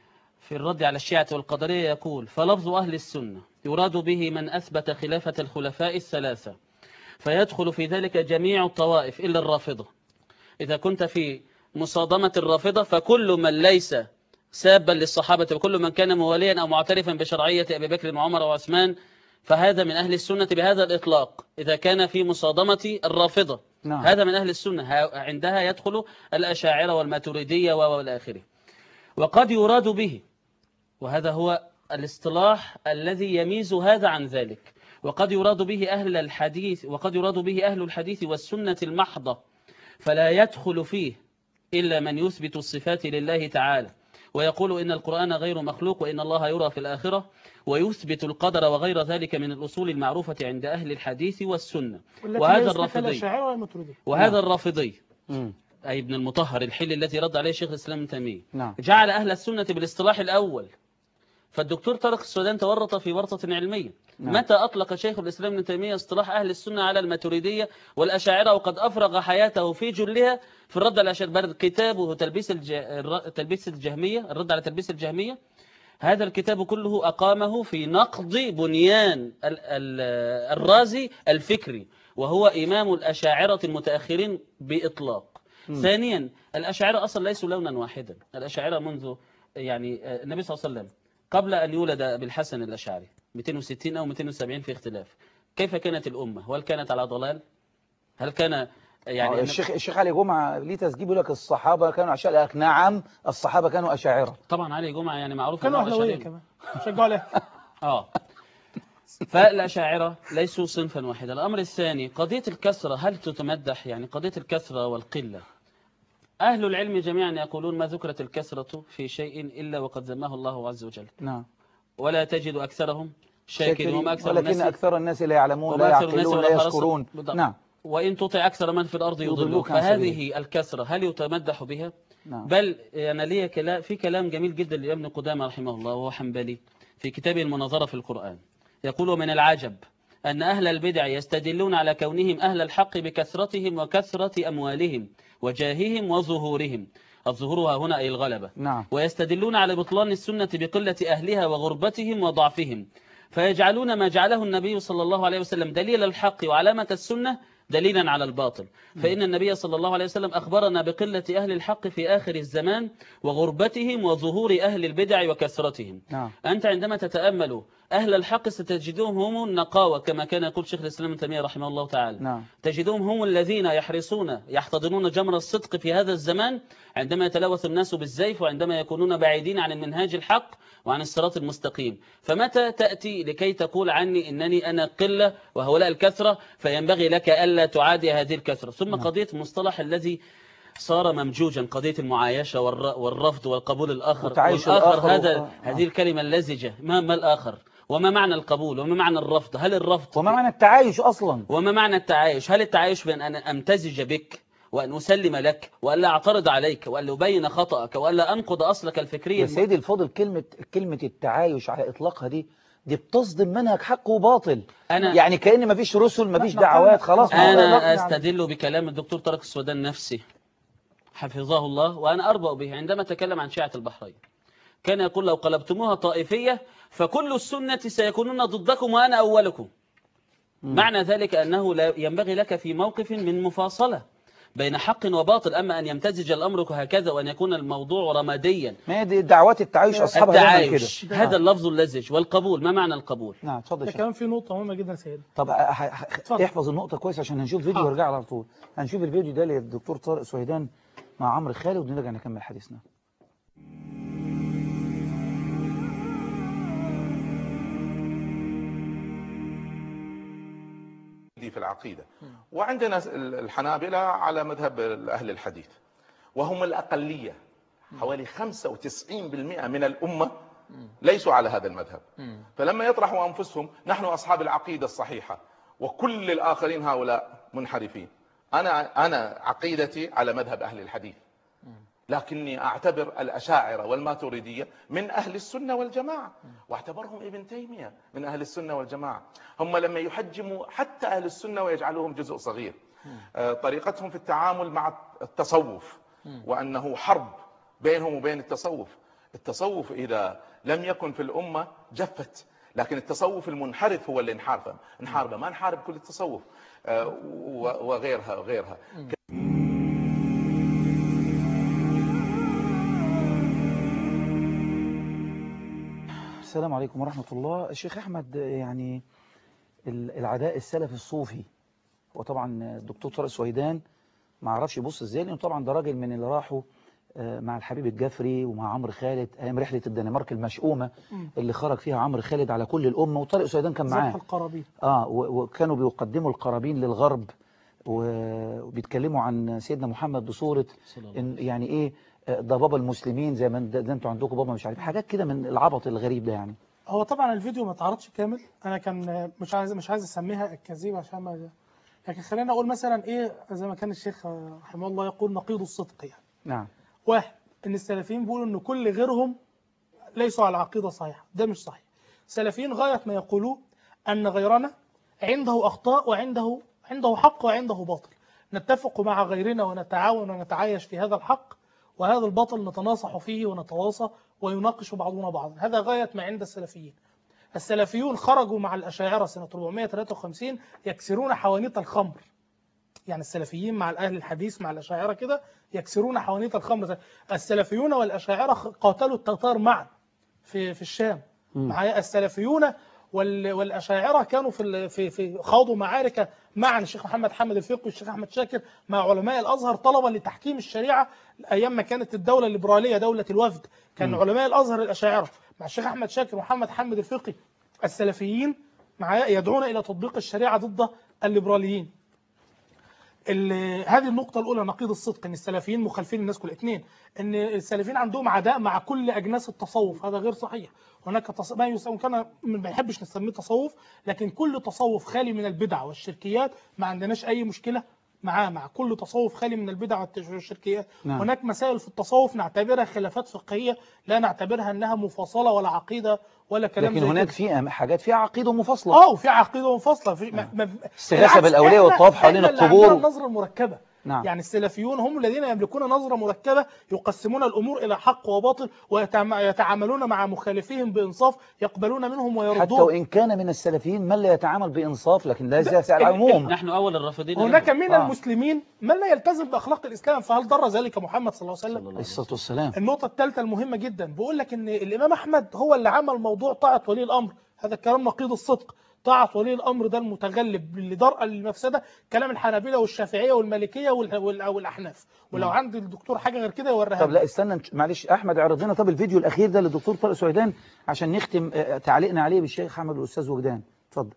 في الرد على الشيعة والقدرية يقول: فلفظ أهل السنة يراد به من أثبت خلافة الخلفاء الثلاثة، فيدخل في ذلك جميع الطوائف إلا الرافضة. إذا كنت في مصادمة الرافضة فكل من ليس سابا للصحابة وكل من كان مواليا أو معترفا بشرعية أبي بكر وعمر وعثمان فهذا من أهل السنة بهذا الإطلاق. إذا كان في مصادمة الرافضة نعم. هذا من أهل السنة، عندها يدخل الأشاعرة والماتريدية والآخرة. وقد يراد به، وهذا هو الاصطلاح الذي يميز هذا عن ذلك، وقد يراد به أهل الحديث وقد يراد به أهل الحديث والسنة المحضة، فلا يدخل فيه إلا من يثبت الصفات لله تعالى ويقول إن القرآن غير مخلوق وإن الله يرى في الآخرة، ويثبت القدر وغير ذلك من الأصول المعروفة عند أهل الحديث والسنة. وهذا الرافضي وهذا الرافضي أي ابن المطهر الحلي الذي رد عليه شيخ الإسلام ابن تيمية جعل أهل السنة بالاصطلاح الأول. فالدكتور طارق السودان تورط في ورطة علمية. نعم. متى أطلق شيخ الإسلام ابن تيمية اصطلاح أهل السنة على الماتريدية والأشاعرة وقد أفرغ حياته في جلها في الرد على الأشاعرة؟ كتابه تلبيس الج... تلبيس الجهمية، الرد على تلبيس الجهمية، هذا الكتاب كله أقامه في نقض بنيان ال... ال... الرازي الفكري، وهو إمام الأشاعرة المتأخرين بإطلاق. م. ثانيا الأشاعرة أصلا ليسوا لونا واحدا. الأشاعرة منذ يعني النبي صلى الله عليه وسلم قبل أن يولد بالحسن الأشعري مئتين وستين أو مئتين وسبعين في اختلاف، كيف كانت الأمة؟ وهل كانت على ضلال؟ هل كان يعني الشيخ الشيخ علي جمعة ليه تسجيل يقول لك الصحابة كانوا أشاعرة؟ نعم الصحابة كانوا أشاعرة. طبعا علي جمعة يعني معروف كانوا أهلاوية كمان شجعوا عليه. اه فالأشاعرة ليسوا صنفا واحدا. الأمر الثاني قضية الكثرة، هل تتمدح؟ يعني قضية الكثرة والقلة، أهل العلم جميعا يقولون ما ذكرت الكثرة في شيء إلا وقد ذمه الله عز وجل. نعم. ولا تجد أكثرهم شاكرين وما أكثر ولكن الناس أكثر الناس لا يعلمون لا يعقلون لا يشكرون. نعم. وإن تطع أكثر من في الأرض يضلوك. فهذه الكثرة هل يتمدح بها؟ نعم. بل أنا لي كلام في كلام جميل جدا لابن قدامة رحمه الله وهو حنبلي في كتابه المناظرة في القرآن، يقول: ومن العجب أن أهل البدع يستدلون على كونهم أهل الحق بكثرتهم وكثرة أموالهم وجاههم وظهورهم، الظهور هنا أي الغلبة. نعم. ويستدلون على بطلان السنة بقلة أهلها وغربتهم وضعفهم، فيجعلون ما جعله النبي صلى الله عليه وسلم دليل الحق وعلامة السنة دليلا على الباطل. فإن النبي صلى الله عليه وسلم أخبرنا بقلة أهل الحق في آخر الزمان وغربتهم وظهور أهل البدع وكثرتهم. نعم. أنت عندما تتأمل أهل الحق ستجدهم هم النقاوة كما كان يقول شيخ الإسلام ابن تيمية رحمه الله تعالى. نعم. تجدهم هم الذين يحرصون يحتضنون جمر الصدق في هذا الزمان عندما يتلوث الناس بالزيف وعندما يكونون بعيدين عن المنهاج الحق وعن الصراط المستقيم. فمتى تأتي لكي تقول عني إنني أنا قلة وهؤلاء الكثرة، فينبغي لك ألا تعادي هذه الكثرة. ثم نعم. قضية المصطلح الذي صار ممجوجا، قضية المعايشة والرفض والقبول الآخر والآخر الآخر هذا و... هذه الكلمة اللزجة. ما ما الآخر؟ وما معنى القبول؟ وما معنى الرفض؟ هل الرفض وما معنى التعايش أصلا؟ وما معنى التعايش؟ هل التعايش بأن أنا أمتزج بك وأن أسلم لك وألا أعترض عليك وألا أبين خطأك وألا أنقض أصلك الفكري؟ يا سيدي الفاضل كلمة كلمة التعايش على إطلاقها دي دي بتصدم منهج حق وباطل. أنا يعني كأن ما فيش رسل ما فيش دعوات خلاص. أنا أستدل بكلام الدكتور طارق السودان نفسه حفظه الله وأنا أربأ به عندما تكلم عن شيعة البحرين. كان يقول: لو قلبتموها طائفية فكل السنة سيكونون ضدكم وأنا أولكم. م. معنى ذلك أنه لا ينبغي لك في موقف من مفاصلة بين حق وباطل، أما أن يمتزج الأمر هكذا وأن يكون الموضوع رماديا. ما دي دعوات التعايش أصحابها التعايش كده. هذا اللفظ اللزج. والقبول ما معنى القبول؟ نعم اتفضل. كمان في نقطة مهمة جدا سيدي. طب احفظ النقطة كويس عشان هنشوف فيديو ونرجع على طول. هنشوف الفيديو ده للدكتور طارق سويدان مع عمرو خالد ونرجع نكمل حديثنا. في العقيدة. وعندنا الحنابلة على مذهب أهل الحديث وهم الأقلية، حوالي خمسة وتسعين بالمئة من الأمة ليسوا على هذا المذهب. فلما يطرحوا أنفسهم نحن أصحاب العقيدة الصحيحة وكل الآخرين هؤلاء منحرفين، أنا أنا عقيدتي على مذهب أهل الحديث، لكني أعتبر الأشاعرة والماتريدية من أهل السنة والجماعة، واعتبرهم ابن تيمية من أهل السنة والجماعة. هم لما يحجموا حتى أهل السنة ويجعلوهم جزء صغير، طريقتهم في التعامل مع التصوف وأنه حرب بينهم وبين التصوف، التصوف إذا لم يكن في الأمة جفت، لكن التصوف المنحرف هو اللي انحارب انحارب ما انحارب كل التصوف وغيرها وغيرها. السلام عليكم ورحمة الله. الشيخ أحمد، يعني العداء السلفي الصوفي، وطبعا الدكتور طارق سويدان ما عرفش يبص ازاي، لأنه طبعا ده راجل من اللي راحوا مع الحبيب الجفري ومع عمرو خالد أيام رحلة الدنمارك المشؤومة اللي خرج فيها عمرو خالد على كل الأمة، وطارق سويدان كان معاه. القرابين. اه وكانوا بيقدموا القرابين للغرب وبيتكلموا عن سيدنا محمد بصورة إن يعني ايه ده بابا المسلمين، زي ما ده انتوا عندكم بابا مش عارف، حاجات كده من العبط الغريب ده. يعني هو طبعا الفيديو ما اتعرضش كامل، انا كان مش عايز مش عايز اسميها الكذيب عشان ما، لكن خلينا اقول مثلا ايه زي ما كان الشيخ رحمه الله يقول نقيض الصدق. يعني نعم. واحد، ان السلفيين بيقولوا ان كل غيرهم ليسوا على عقيده صحيحه، ده مش صحيح. السلفيين غايه ما يقولوا ان غيرنا عنده اخطاء وعنده عنده حق وعنده باطل، نتفق مع غيرنا ونتعاون ونتعايش في هذا الحق، وهذا الباطل نتناصح فيه ونتواصى ويناقش بعضنا بعضا. هذا غاية ما عند السلفيين. السلفيون خرجوا مع الأشاعرة سنة أربعمائة وثلاثة وخمسين يكسرون حوانيت الخمر. يعني السلفيين مع الأهل الحديث مع الأشاعرة كده يكسرون حوانيت الخمر. السلفيون والأشاعرة قاتلوا التتار معا في في الشام. مع السلفيون والأشاعرة كانوا في في في خوضوا معارك مع الشيخ محمد حامد الفقي والشيخ أحمد شاكر مع علماء الأزهر طلبا لتحكيم الشريعة أيام ما كانت الدولة الليبرالية دولة الوفد. كان م. علماء الأزهر الأشاعرة مع الشيخ أحمد شاكر ومحمد حامد الفقي السلفيين مع يدعون إلى تطبيق الشريعة ضد الليبراليين. هذه النقطة الأولى نقيض الصدق، إن السلفيين مخالفين الناس كل اثنين، إن السلفيين عندهم عداء مع كل أجناس التصوف، هذا غير صحيح. هناك تص... ما يسمى كان ما بنحبش نسميه تصوف، لكن كل تصوف خالي من البدع والشركيات ما عندناش أي مشكلة معاه، مع كل تصوف خالي من البدع والشركيات. نعم. هناك مسائل في التصوف نعتبرها خلافات فقهية، لا نعتبرها أنها مفاصلة ولا عقيدة ولا كلام. لكن هناك في حاجات فيها عقيدة مفاصلة. اه وفي عقيدة مفاصلة في نعم. استغاثة بالأولياء والطواف حوالين القبور. النظرة المركبة. نعم. يعني السلفيون هم الذين يملكون نظرة مركبة، يقسمون الأمور إلى حق وباطل ويتعاملون مع مخالفيهم بإنصاف، يقبلون منهم ويردون. حتى وإن كان من السلفيين من لا يتعامل بإنصاف، لكن لا يزال على العموم. نحن أول الرافضين. هناك من آه. المسلمين من لا يلتزم بأخلاق الإسلام، فهل ضر ذلك محمد صلى الله عليه وسلم؟ عليه الصلاة والسلام. النقطة الثالثة المهمة جدا، بقول لك إن الإمام أحمد هو اللي عمل موضوع طاعة ولي الأمر، هذا الكلام نقيض الصدق. طاعة ولي الأمر ده المتغلب لدرء المفسدة، كلام الحنابلة والشافعية والمالكية والأحناف. ولو عند الدكتور حاجة غير كده يوريها. طب لا استنى معلش أحمد، اعرض لنا طب الفيديو الأخير ده للدكتور طارق سويدان عشان نختم تعليقنا عليه بالشيخ أحمد والأستاذ وجدان. اتفضل.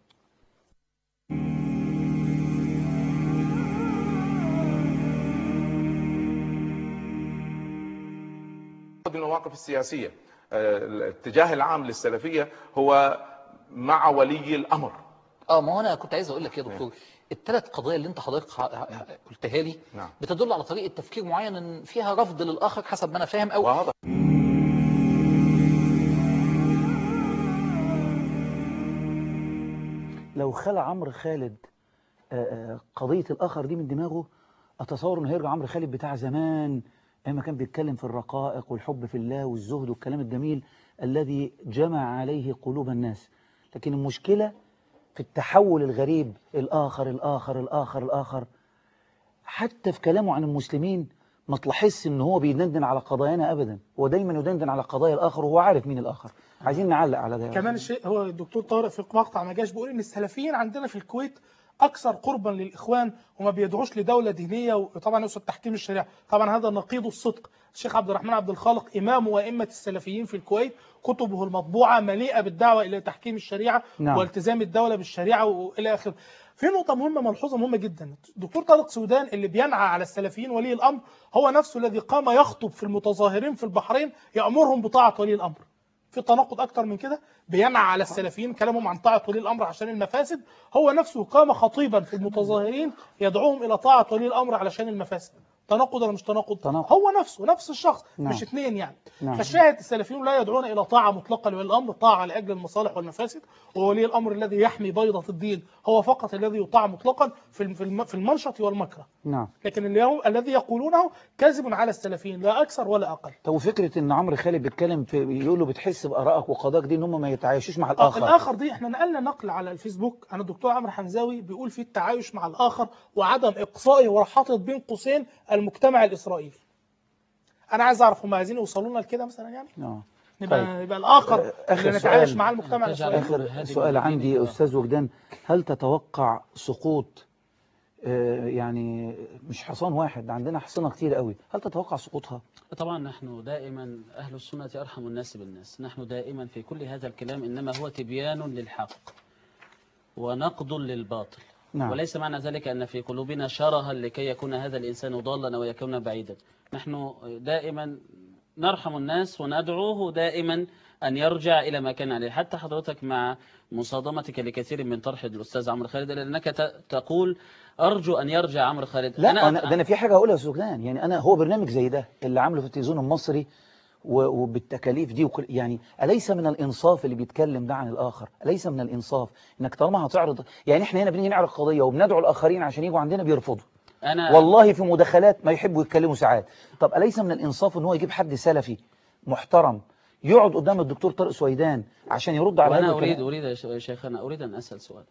المواقف السياسية، الاتجاه العام للسلفية هو مع ولي الأمر. اه ما هو انا كنت عايز اقول لك يا دكتور، الثلاث قضايا اللي انت حضرتك قلتها لي نعم. بتدل على طريقه تفكير معين فيها رفض للاخر حسب ما انا فاهم. او واضح. لو خلع عمرو خالد قضيه الاخر دي من دماغه، اتصور انه هيرجع عمرو خالد بتاع زمان ايما كان بيتكلم في الرقائق والحب في الله والزهد والكلام الجميل الذي جمع عليه قلوب الناس. لكن المشكلة في التحول الغريب، الآخر الآخر الآخر الآخر. حتى في كلامه عن المسلمين ما تلاحظش ان هو بيدندن على قضايانا أبدا، هو دايما يدندن على قضايا الآخر وهو عارف مين الآخر. عايزين نعلق على ده. كمان الشيء هو الدكتور طارق في مقطع ما جاش بيقول ان السلفيين عندنا في الكويت أكثر قربا للإخوان وما بيدعوش لدولة دينية، وطبعا يقصد تحكيم الشريعة. طبعا هذا نقيض الصدق. الشيخ عبد الرحمن عبد الخالق إمام وأئمة السلفيين في الكويت، كتبه المطبوعة مليئة بالدعوة إلى تحكيم الشريعة نعم. والتزام الدولة بالشريعة وإلى آخره. في نقطة مهمة ملحوظة مهمة جدا، الدكتور طارق سويدان اللي بينعى على السلفيين ولي الأمر هو نفسه الذي قام يخطب في المتظاهرين في البحرين يأمرهم بطاعة ولي الأمر. في تناقض أكتر من كده، بينعى على السلفيين كلامهم عن طاعة ولي الأمر عشان المفاسد، هو نفسه قام خطيبا في المتظاهرين يدعوهم إلى طاعة ولي الأمر علشان المفاسد. تناقض ولا مش تناقض؟ تناقض. هو نفسه نفس الشخص نعم. مش اثنين يعني. نعم. فالشاهد السلفيون لا يدعون الى طاعه مطلقه لولي الامر، طاعه لاجل المصالح والمفاسد، وولي الامر الذي يحمي بيضه الدين هو فقط الذي يطاع مطلقا في في المنشط والمكره. نعم. لكن اليوم الذي يقولونه كاذب على السلفيين لا اكثر ولا اقل. طب وفكره ان عمرو خالد بيتكلم في يقول له بتحس بارائك وقضاك دي ان هم ما يتعايشوش مع الاخر. الاخر دي احنا نقلنا نقل على الفيسبوك عن الدكتور عمرو حمزاوي بيقول فيه التعايش مع الاخر وعدم اقصائه، وراح حاطط بين قوسين المجتمع الاسرائيلي. انا عايز اعرف هم عايزين يوصلوا لنا لكده مثلا يعني؟ اه نبقى طيب. يبقى الاخر آخر اللي نتعايش سؤال. مع المجتمع الاسرائيلي. اخر سؤال عندي استاذ وجدان، هل تتوقع سقوط آه يعني مش حصان واحد، عندنا حصانه كتير قوي، هل تتوقع سقوطها؟ طبعا نحن دائما أهل السنة أرحم الناس بالناس، نحن دائما في كل هذا الكلام إنما هو تبيان للحق ونقد للباطل. نعم. وليس معنى ذلك أن في قلوبنا شرها لكي يكون هذا الإنسان ضالا ويكون بعيدا. نحن دائما نرحم الناس وندعوه دائما أن يرجع إلى ما كان عليه. حتى حضرتك مع مصادمتك لكثير من طرح الأستاذ عمرو خالد لأنك تقول أرجو أن يرجع عمرو خالد. لا أنا أنا ده أنا في حاجة هقولها يا سوكلان، يعني أنا هو برنامج زي ده اللي عامله في التلفزيون المصري وبالتكاليف دي وكل يعني أليس من الإنصاف اللي بيتكلم ده عن الآخر؟ أليس من الإنصاف إنك طالما هتعرض، يعني إحنا هنا بنيجي نعرض قضية وبندعو الآخرين عشان يجوا عندنا بيرفضوا. أنا والله في مداخلات ما يحبوا يتكلموا ساعات. طب أليس من الإنصاف إن هو يجيب حد سلفي محترم يقعد قدام الدكتور طارق سويدان عشان يرد على هذا وأنا الكلام؟ أريد أريد يا شيخنا أريد أن أسأل سؤال.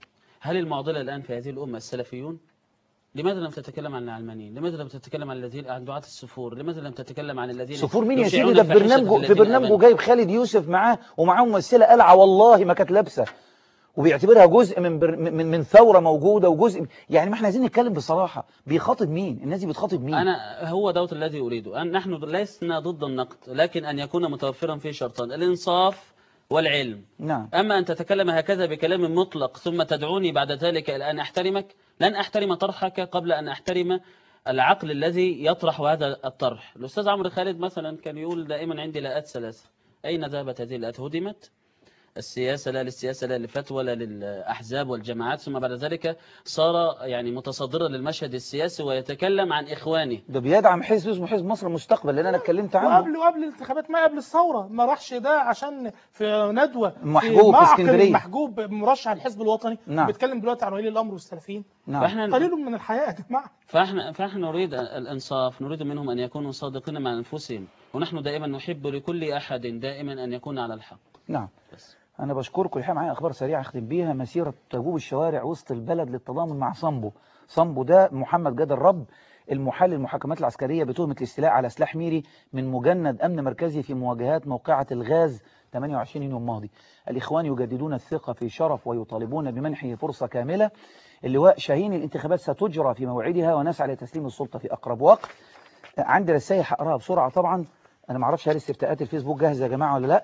هل المعضلة الآن في هذه الأمة السلفيون؟ لماذا لم تتكلم عن العلمانيين؟ لماذا لم تتكلم عن الذين عن دعاة السفور؟ لماذا لم تتكلم عن الذين سفور مين يا سيدي؟ ده في برنامجه في برنامجه جايب خالد يوسف معاه ومعاه ممثله قلعه والله ما كانت لابسه، وبيعتبرها جزء من بر... من من ثوره موجوده وجزء، يعني ما احنا عايزين نتكلم بصراحه. بيخاطب مين؟ الناس دي بتخاطب مين؟ انا هو دوت الذي اريده. أن نحن لسنا ضد النقد، لكن ان يكون متوفرا فيه شرطان: الانصاف والعلم. نعم. اما ان تتكلم هكذا بكلام مطلق ثم تدعوني بعد ذلك الى ان احترمك، لن احترم طرحك قبل ان احترم العقل الذي يطرح هذا الطرح. الاستاذ عمرو خالد مثلا كان يقول دائما عندي لاءات ثلاثه. اين ذهبت هذه اللاءات؟ هدمت. السياسة لا للسياسة لا للفتوى لا للأحزاب والجماعات، ثم بعد ذلك صار يعني متصدرا للمشهد السياسي ويتكلم عن إخوانه. ده بيدعم حزب اسمه حزب مصر المستقبل اللي أنا اتكلمت عنه. وقبل وقبل الانتخابات ما قبل الثورة ما راحش ده عشان في ندوة محجوب في اسكندرية، محجوب مرشح الحزب الوطني. نعم. بيتكلم دلوقتي عن ولي الأمر والسلفيين. نعم. فاحنا قليل من الحياة يا جماعة. فاحنا فاحنا نريد الإنصاف، نريد منهم أن يكونوا صادقين مع أنفسهم، ونحن دائما نحب لكل أحد دائما أن يكون على الحق. نعم. بس. أنا بشكركم. الحقيقة معايا أخبار سريعة أختم بيها. مسيرة تجوب الشوارع وسط البلد للتضامن مع صنبو. صنبو ده محمد جاد الرب المحلل المحاكمات العسكرية بتهمة الاستيلاء على سلاح ميري من مجند أمن مركزي في مواجهات موقعة الغاز ثمانية وعشرين يونيو الماضي. الإخوان يجددون الثقة في شرف ويطالبون بمنحه فرصة كاملة. اللواء شاهين: الانتخابات ستجرى في موعدها ونسعى لتسليم السلطة في أقرب وقت. عندي رسائل هقراها بسرعة طبعا. أنا ما اعرفش هل استفتاءات الفيسبوك جاهزة يا جماعة ولا لا.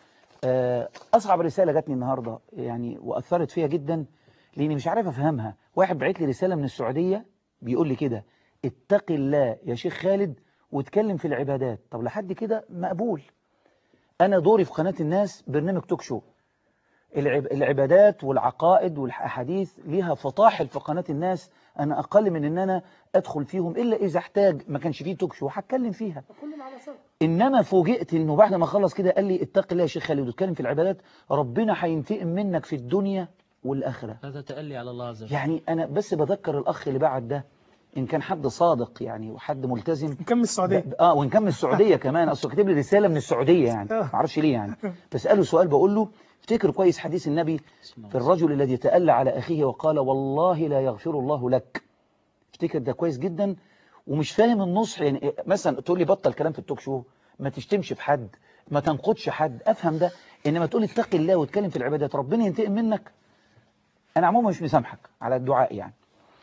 أصعب رسالة جاتني النهاردة يعني وأثرت فيها جدا لأني مش عارف أفهمها. واحد بعت لي رسالة من السعودية بيقول لي كده: اتق الله يا شيخ خالد واتكلم في العبادات. طب لحد كده مقبول. أنا دوري في قناة الناس برنامج توك شو. العبادات والعقائد والأحاديث ليها فطاحل في قناة الناس، أنا أقل من أن أنا أدخل فيهم إلا إذا احتاج، ما كانش فيه توك شو هتكلم فيها. إنما فوجئت إنه بعد ما خلص كده قال لي اتق الله يا شيخ خالد واتكلم في العبادات، ربنا هينتقم منك في الدنيا والآخرة. هذا تألي على الله عز وجل. يعني أنا بس بذكر الأخ اللي بعد ده إن كان حد صادق يعني وحد ملتزم. إن كان من السعودية. آه وإن كان من السعودية كمان. أصله كاتب لي رسالة من السعودية يعني ما أعرفش ليه يعني. بسأله سؤال بقول له: افتكر كويس حديث النبي في الرجل الذي تألى على أخيه وقال والله لا يغفر الله لك. افتكر ده كويس جدا. ومش فاهم النصح، يعني مثلا تقول لي بطل كلام في التوك شو، ما تشتمش في حد، ما تنقدش حد، أفهم ده. إنما تقول اتق الله واتكلم في العبادات ربنا ينتقم منك، أنا عموما مش مسامحك على الدعاء يعني.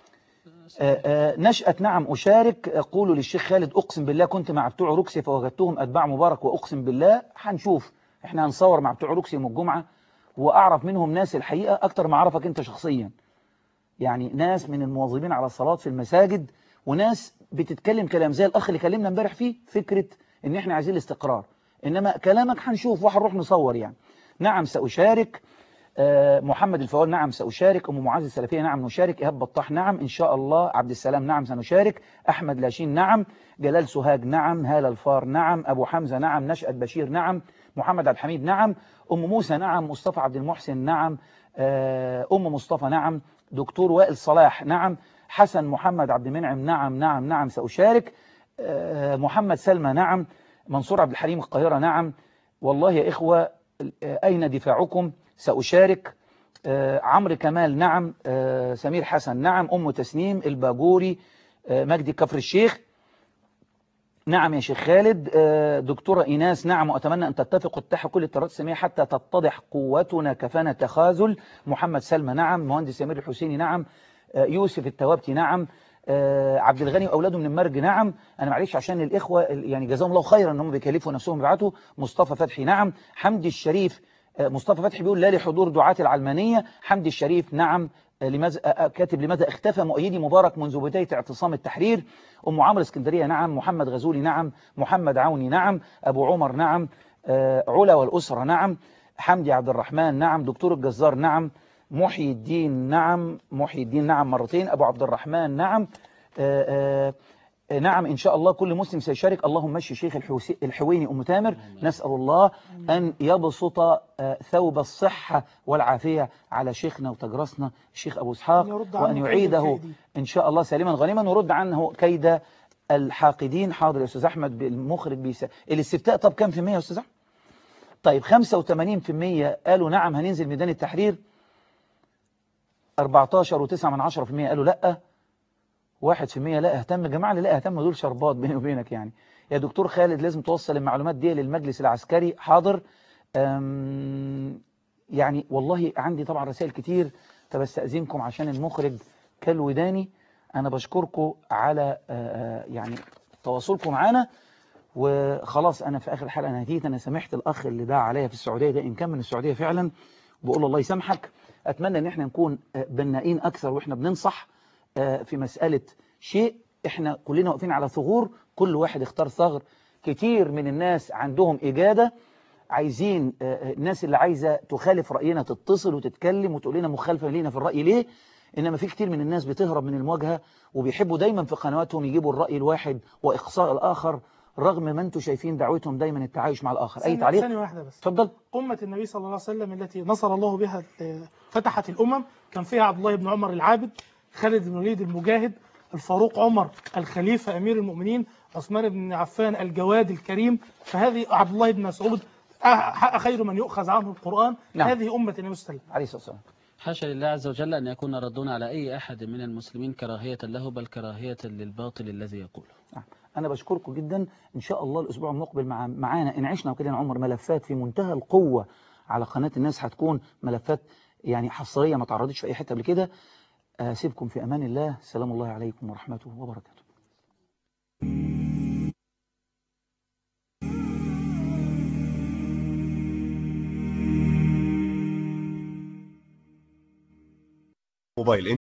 آآ آآ نشأة نعم أشارك. قولوا للشيخ خالد أقسم بالله كنت مع بتوع روكسي فوجدتهم أتباع مبارك، وأقسم بالله هنشوف. احنا هنصور مع بتوع روكسي يوم الجمعة وأعرف منهم ناس الحقيقة أكتر ما أعرفك أنت شخصيا، يعني ناس من المواظبين على الصلاة في المساجد وناس بتتكلم كلام زي الأخ اللي كلمنا امبارح فيه فكرة إن احنا عايزين الاستقرار، إنما كلامك هنشوف وهنروح نصور يعني. نعم سأشارك. آه، محمد الفوال نعم سأشارك. أم معاذ السلفية نعم نشارك. إيهاب بطاح نعم إن شاء الله. عبد السلام نعم سنشارك. أحمد لاشين نعم. جلال سوهاج نعم. هالة الفار نعم. أبو حمزة نعم. نشأت بشير نعم. محمد عبد الحميد نعم. أم موسى نعم. مصطفى عبد المحسن نعم. آه، أم مصطفى نعم. دكتور وائل صلاح نعم. حسن محمد عبد المنعم نعم نعم نعم سأشارك. آه، محمد سلمى نعم. منصور عبد الحليم القاهرة نعم. والله يا إخوة أين دفاعكم؟ سأشارك. آه، عمرو كمال نعم. آه، سمير حسن نعم. أم تسنيم الباجوري. آه، مجدي كفر الشيخ نعم يا شيخ خالد. آه، دكتورة إيناس نعم. وأتمنى أن تتفق وتتحد كل التيارات الإسلامية حتى تتضح قوتنا كفانا تخاذل. محمد سلمى نعم. مهندس يمير الحسيني نعم. آه، يوسف التوابتي نعم. آه، عبد الغني وأولاده من المرج نعم. أنا معلش عشان الإخوة يعني جزاهم الله خيرا أنهم بيكلفوا نفسهم يبعتوا. مصطفى فتحي نعم. حمدي الشريف. مصطفى فتحي بيقول لا لحضور دعاة العلمانية. حمدي الشريف نعم. لماذا كاتب لماذا اختفى مؤيدي مبارك منذ بداية اعتصام التحرير. أم عمرو اسكندرية نعم. محمد غزولي نعم. محمد عوني نعم. أبو عمر نعم. علا والأسرة نعم. حمدي عبد الرحمن نعم. دكتور الجزار نعم. محي الدين نعم. محي الدين نعم مرتين. أبو عبد الرحمن نعم. آآ آآ نعم إن شاء الله كل مسلم سيشارك. اللهم مشي شيخ الحويني أم تامر. نسأل الله أن يبسط ثوب الصحة والعافية على شيخنا وتجرسنا الشيخ أبو إسحاق، وأن يعيده إن شاء الله سالما غانما ورد عنه كيد الحاقدين. حاضر يا أستاذ أحمد المخرج بيسا الاستفتاء. طب كم في المية يا أستاذ أحمد؟ طيب خمسة وثمانين في المية قالوا نعم هننزل ميدان التحرير. أربعتاشر وتسعة من عشرة في المية قالوا لأ. واحد في المية لا اهتم. جماعة اللي لا اهتم دول شربات بيني وبينك يعني. يا دكتور خالد لازم توصل المعلومات دي للمجلس العسكري. حاضر. يعني والله عندي طبعا رسائل كتير فبستأذنكم عشان المخرج كالوداني. أنا بشكركم على يعني تواصلكم معانا. وخلاص أنا في آخر الحلقة أنا هديت. أنا سامحت الأخ اللي دعا عليا في السعودية ده إن كان من السعودية فعلا بقول الله يسامحك. أتمنى إن احنا نكون بنائين أكثر وإحنا بننصح في مسألة شيء. احنا كلنا واقفين على ثغور، كل واحد اختار ثغر. كتير من الناس عندهم إجادة عايزين الناس اللي عايزة تخالف رأينا تتصل وتتكلم وتقول لنا مخالفة لينا في الرأي ليه. إنما في كتير من الناس بتهرب من المواجهة وبيحبوا دايما في قنواتهم يجيبوا الرأي الواحد وإقصاء الآخر رغم ما انتم شايفين دعوتهم دايما التعايش مع الآخر. أي تعليق؟ ثانية واحدة بس. اتفضل. أمة النبي صلى الله عليه وسلم التي نصر الله بها فتحت الأمم كان فيها عبد الله بن عمر العابد، خالد بن الوليد المجاهد، الفاروق عمر الخليفة أمير المؤمنين، عثمان بن عفان الجواد الكريم. فهذه عبد الله بن مسعود خير من يؤخذ عنه القرآن. نعم. هذه أمة النبي صلى الله عليه وسلم. حاشا لله عز وجل أن يكون ردون على أي أحد من المسلمين كراهية له بل كراهية للباطل الذي يقوله. نعم. أنا بشكركم جدا. إن شاء الله الأسبوع المقبل مع معانا إن عشنا وكده عمر ملفات في منتهى القوة على قناة الناس. هتكون ملفات يعني حصرية ما تعرضتش في أي حتة قبل كده. أسيبكم في أمان الله. سلام الله عليكم ورحمته وبركاته. موبايل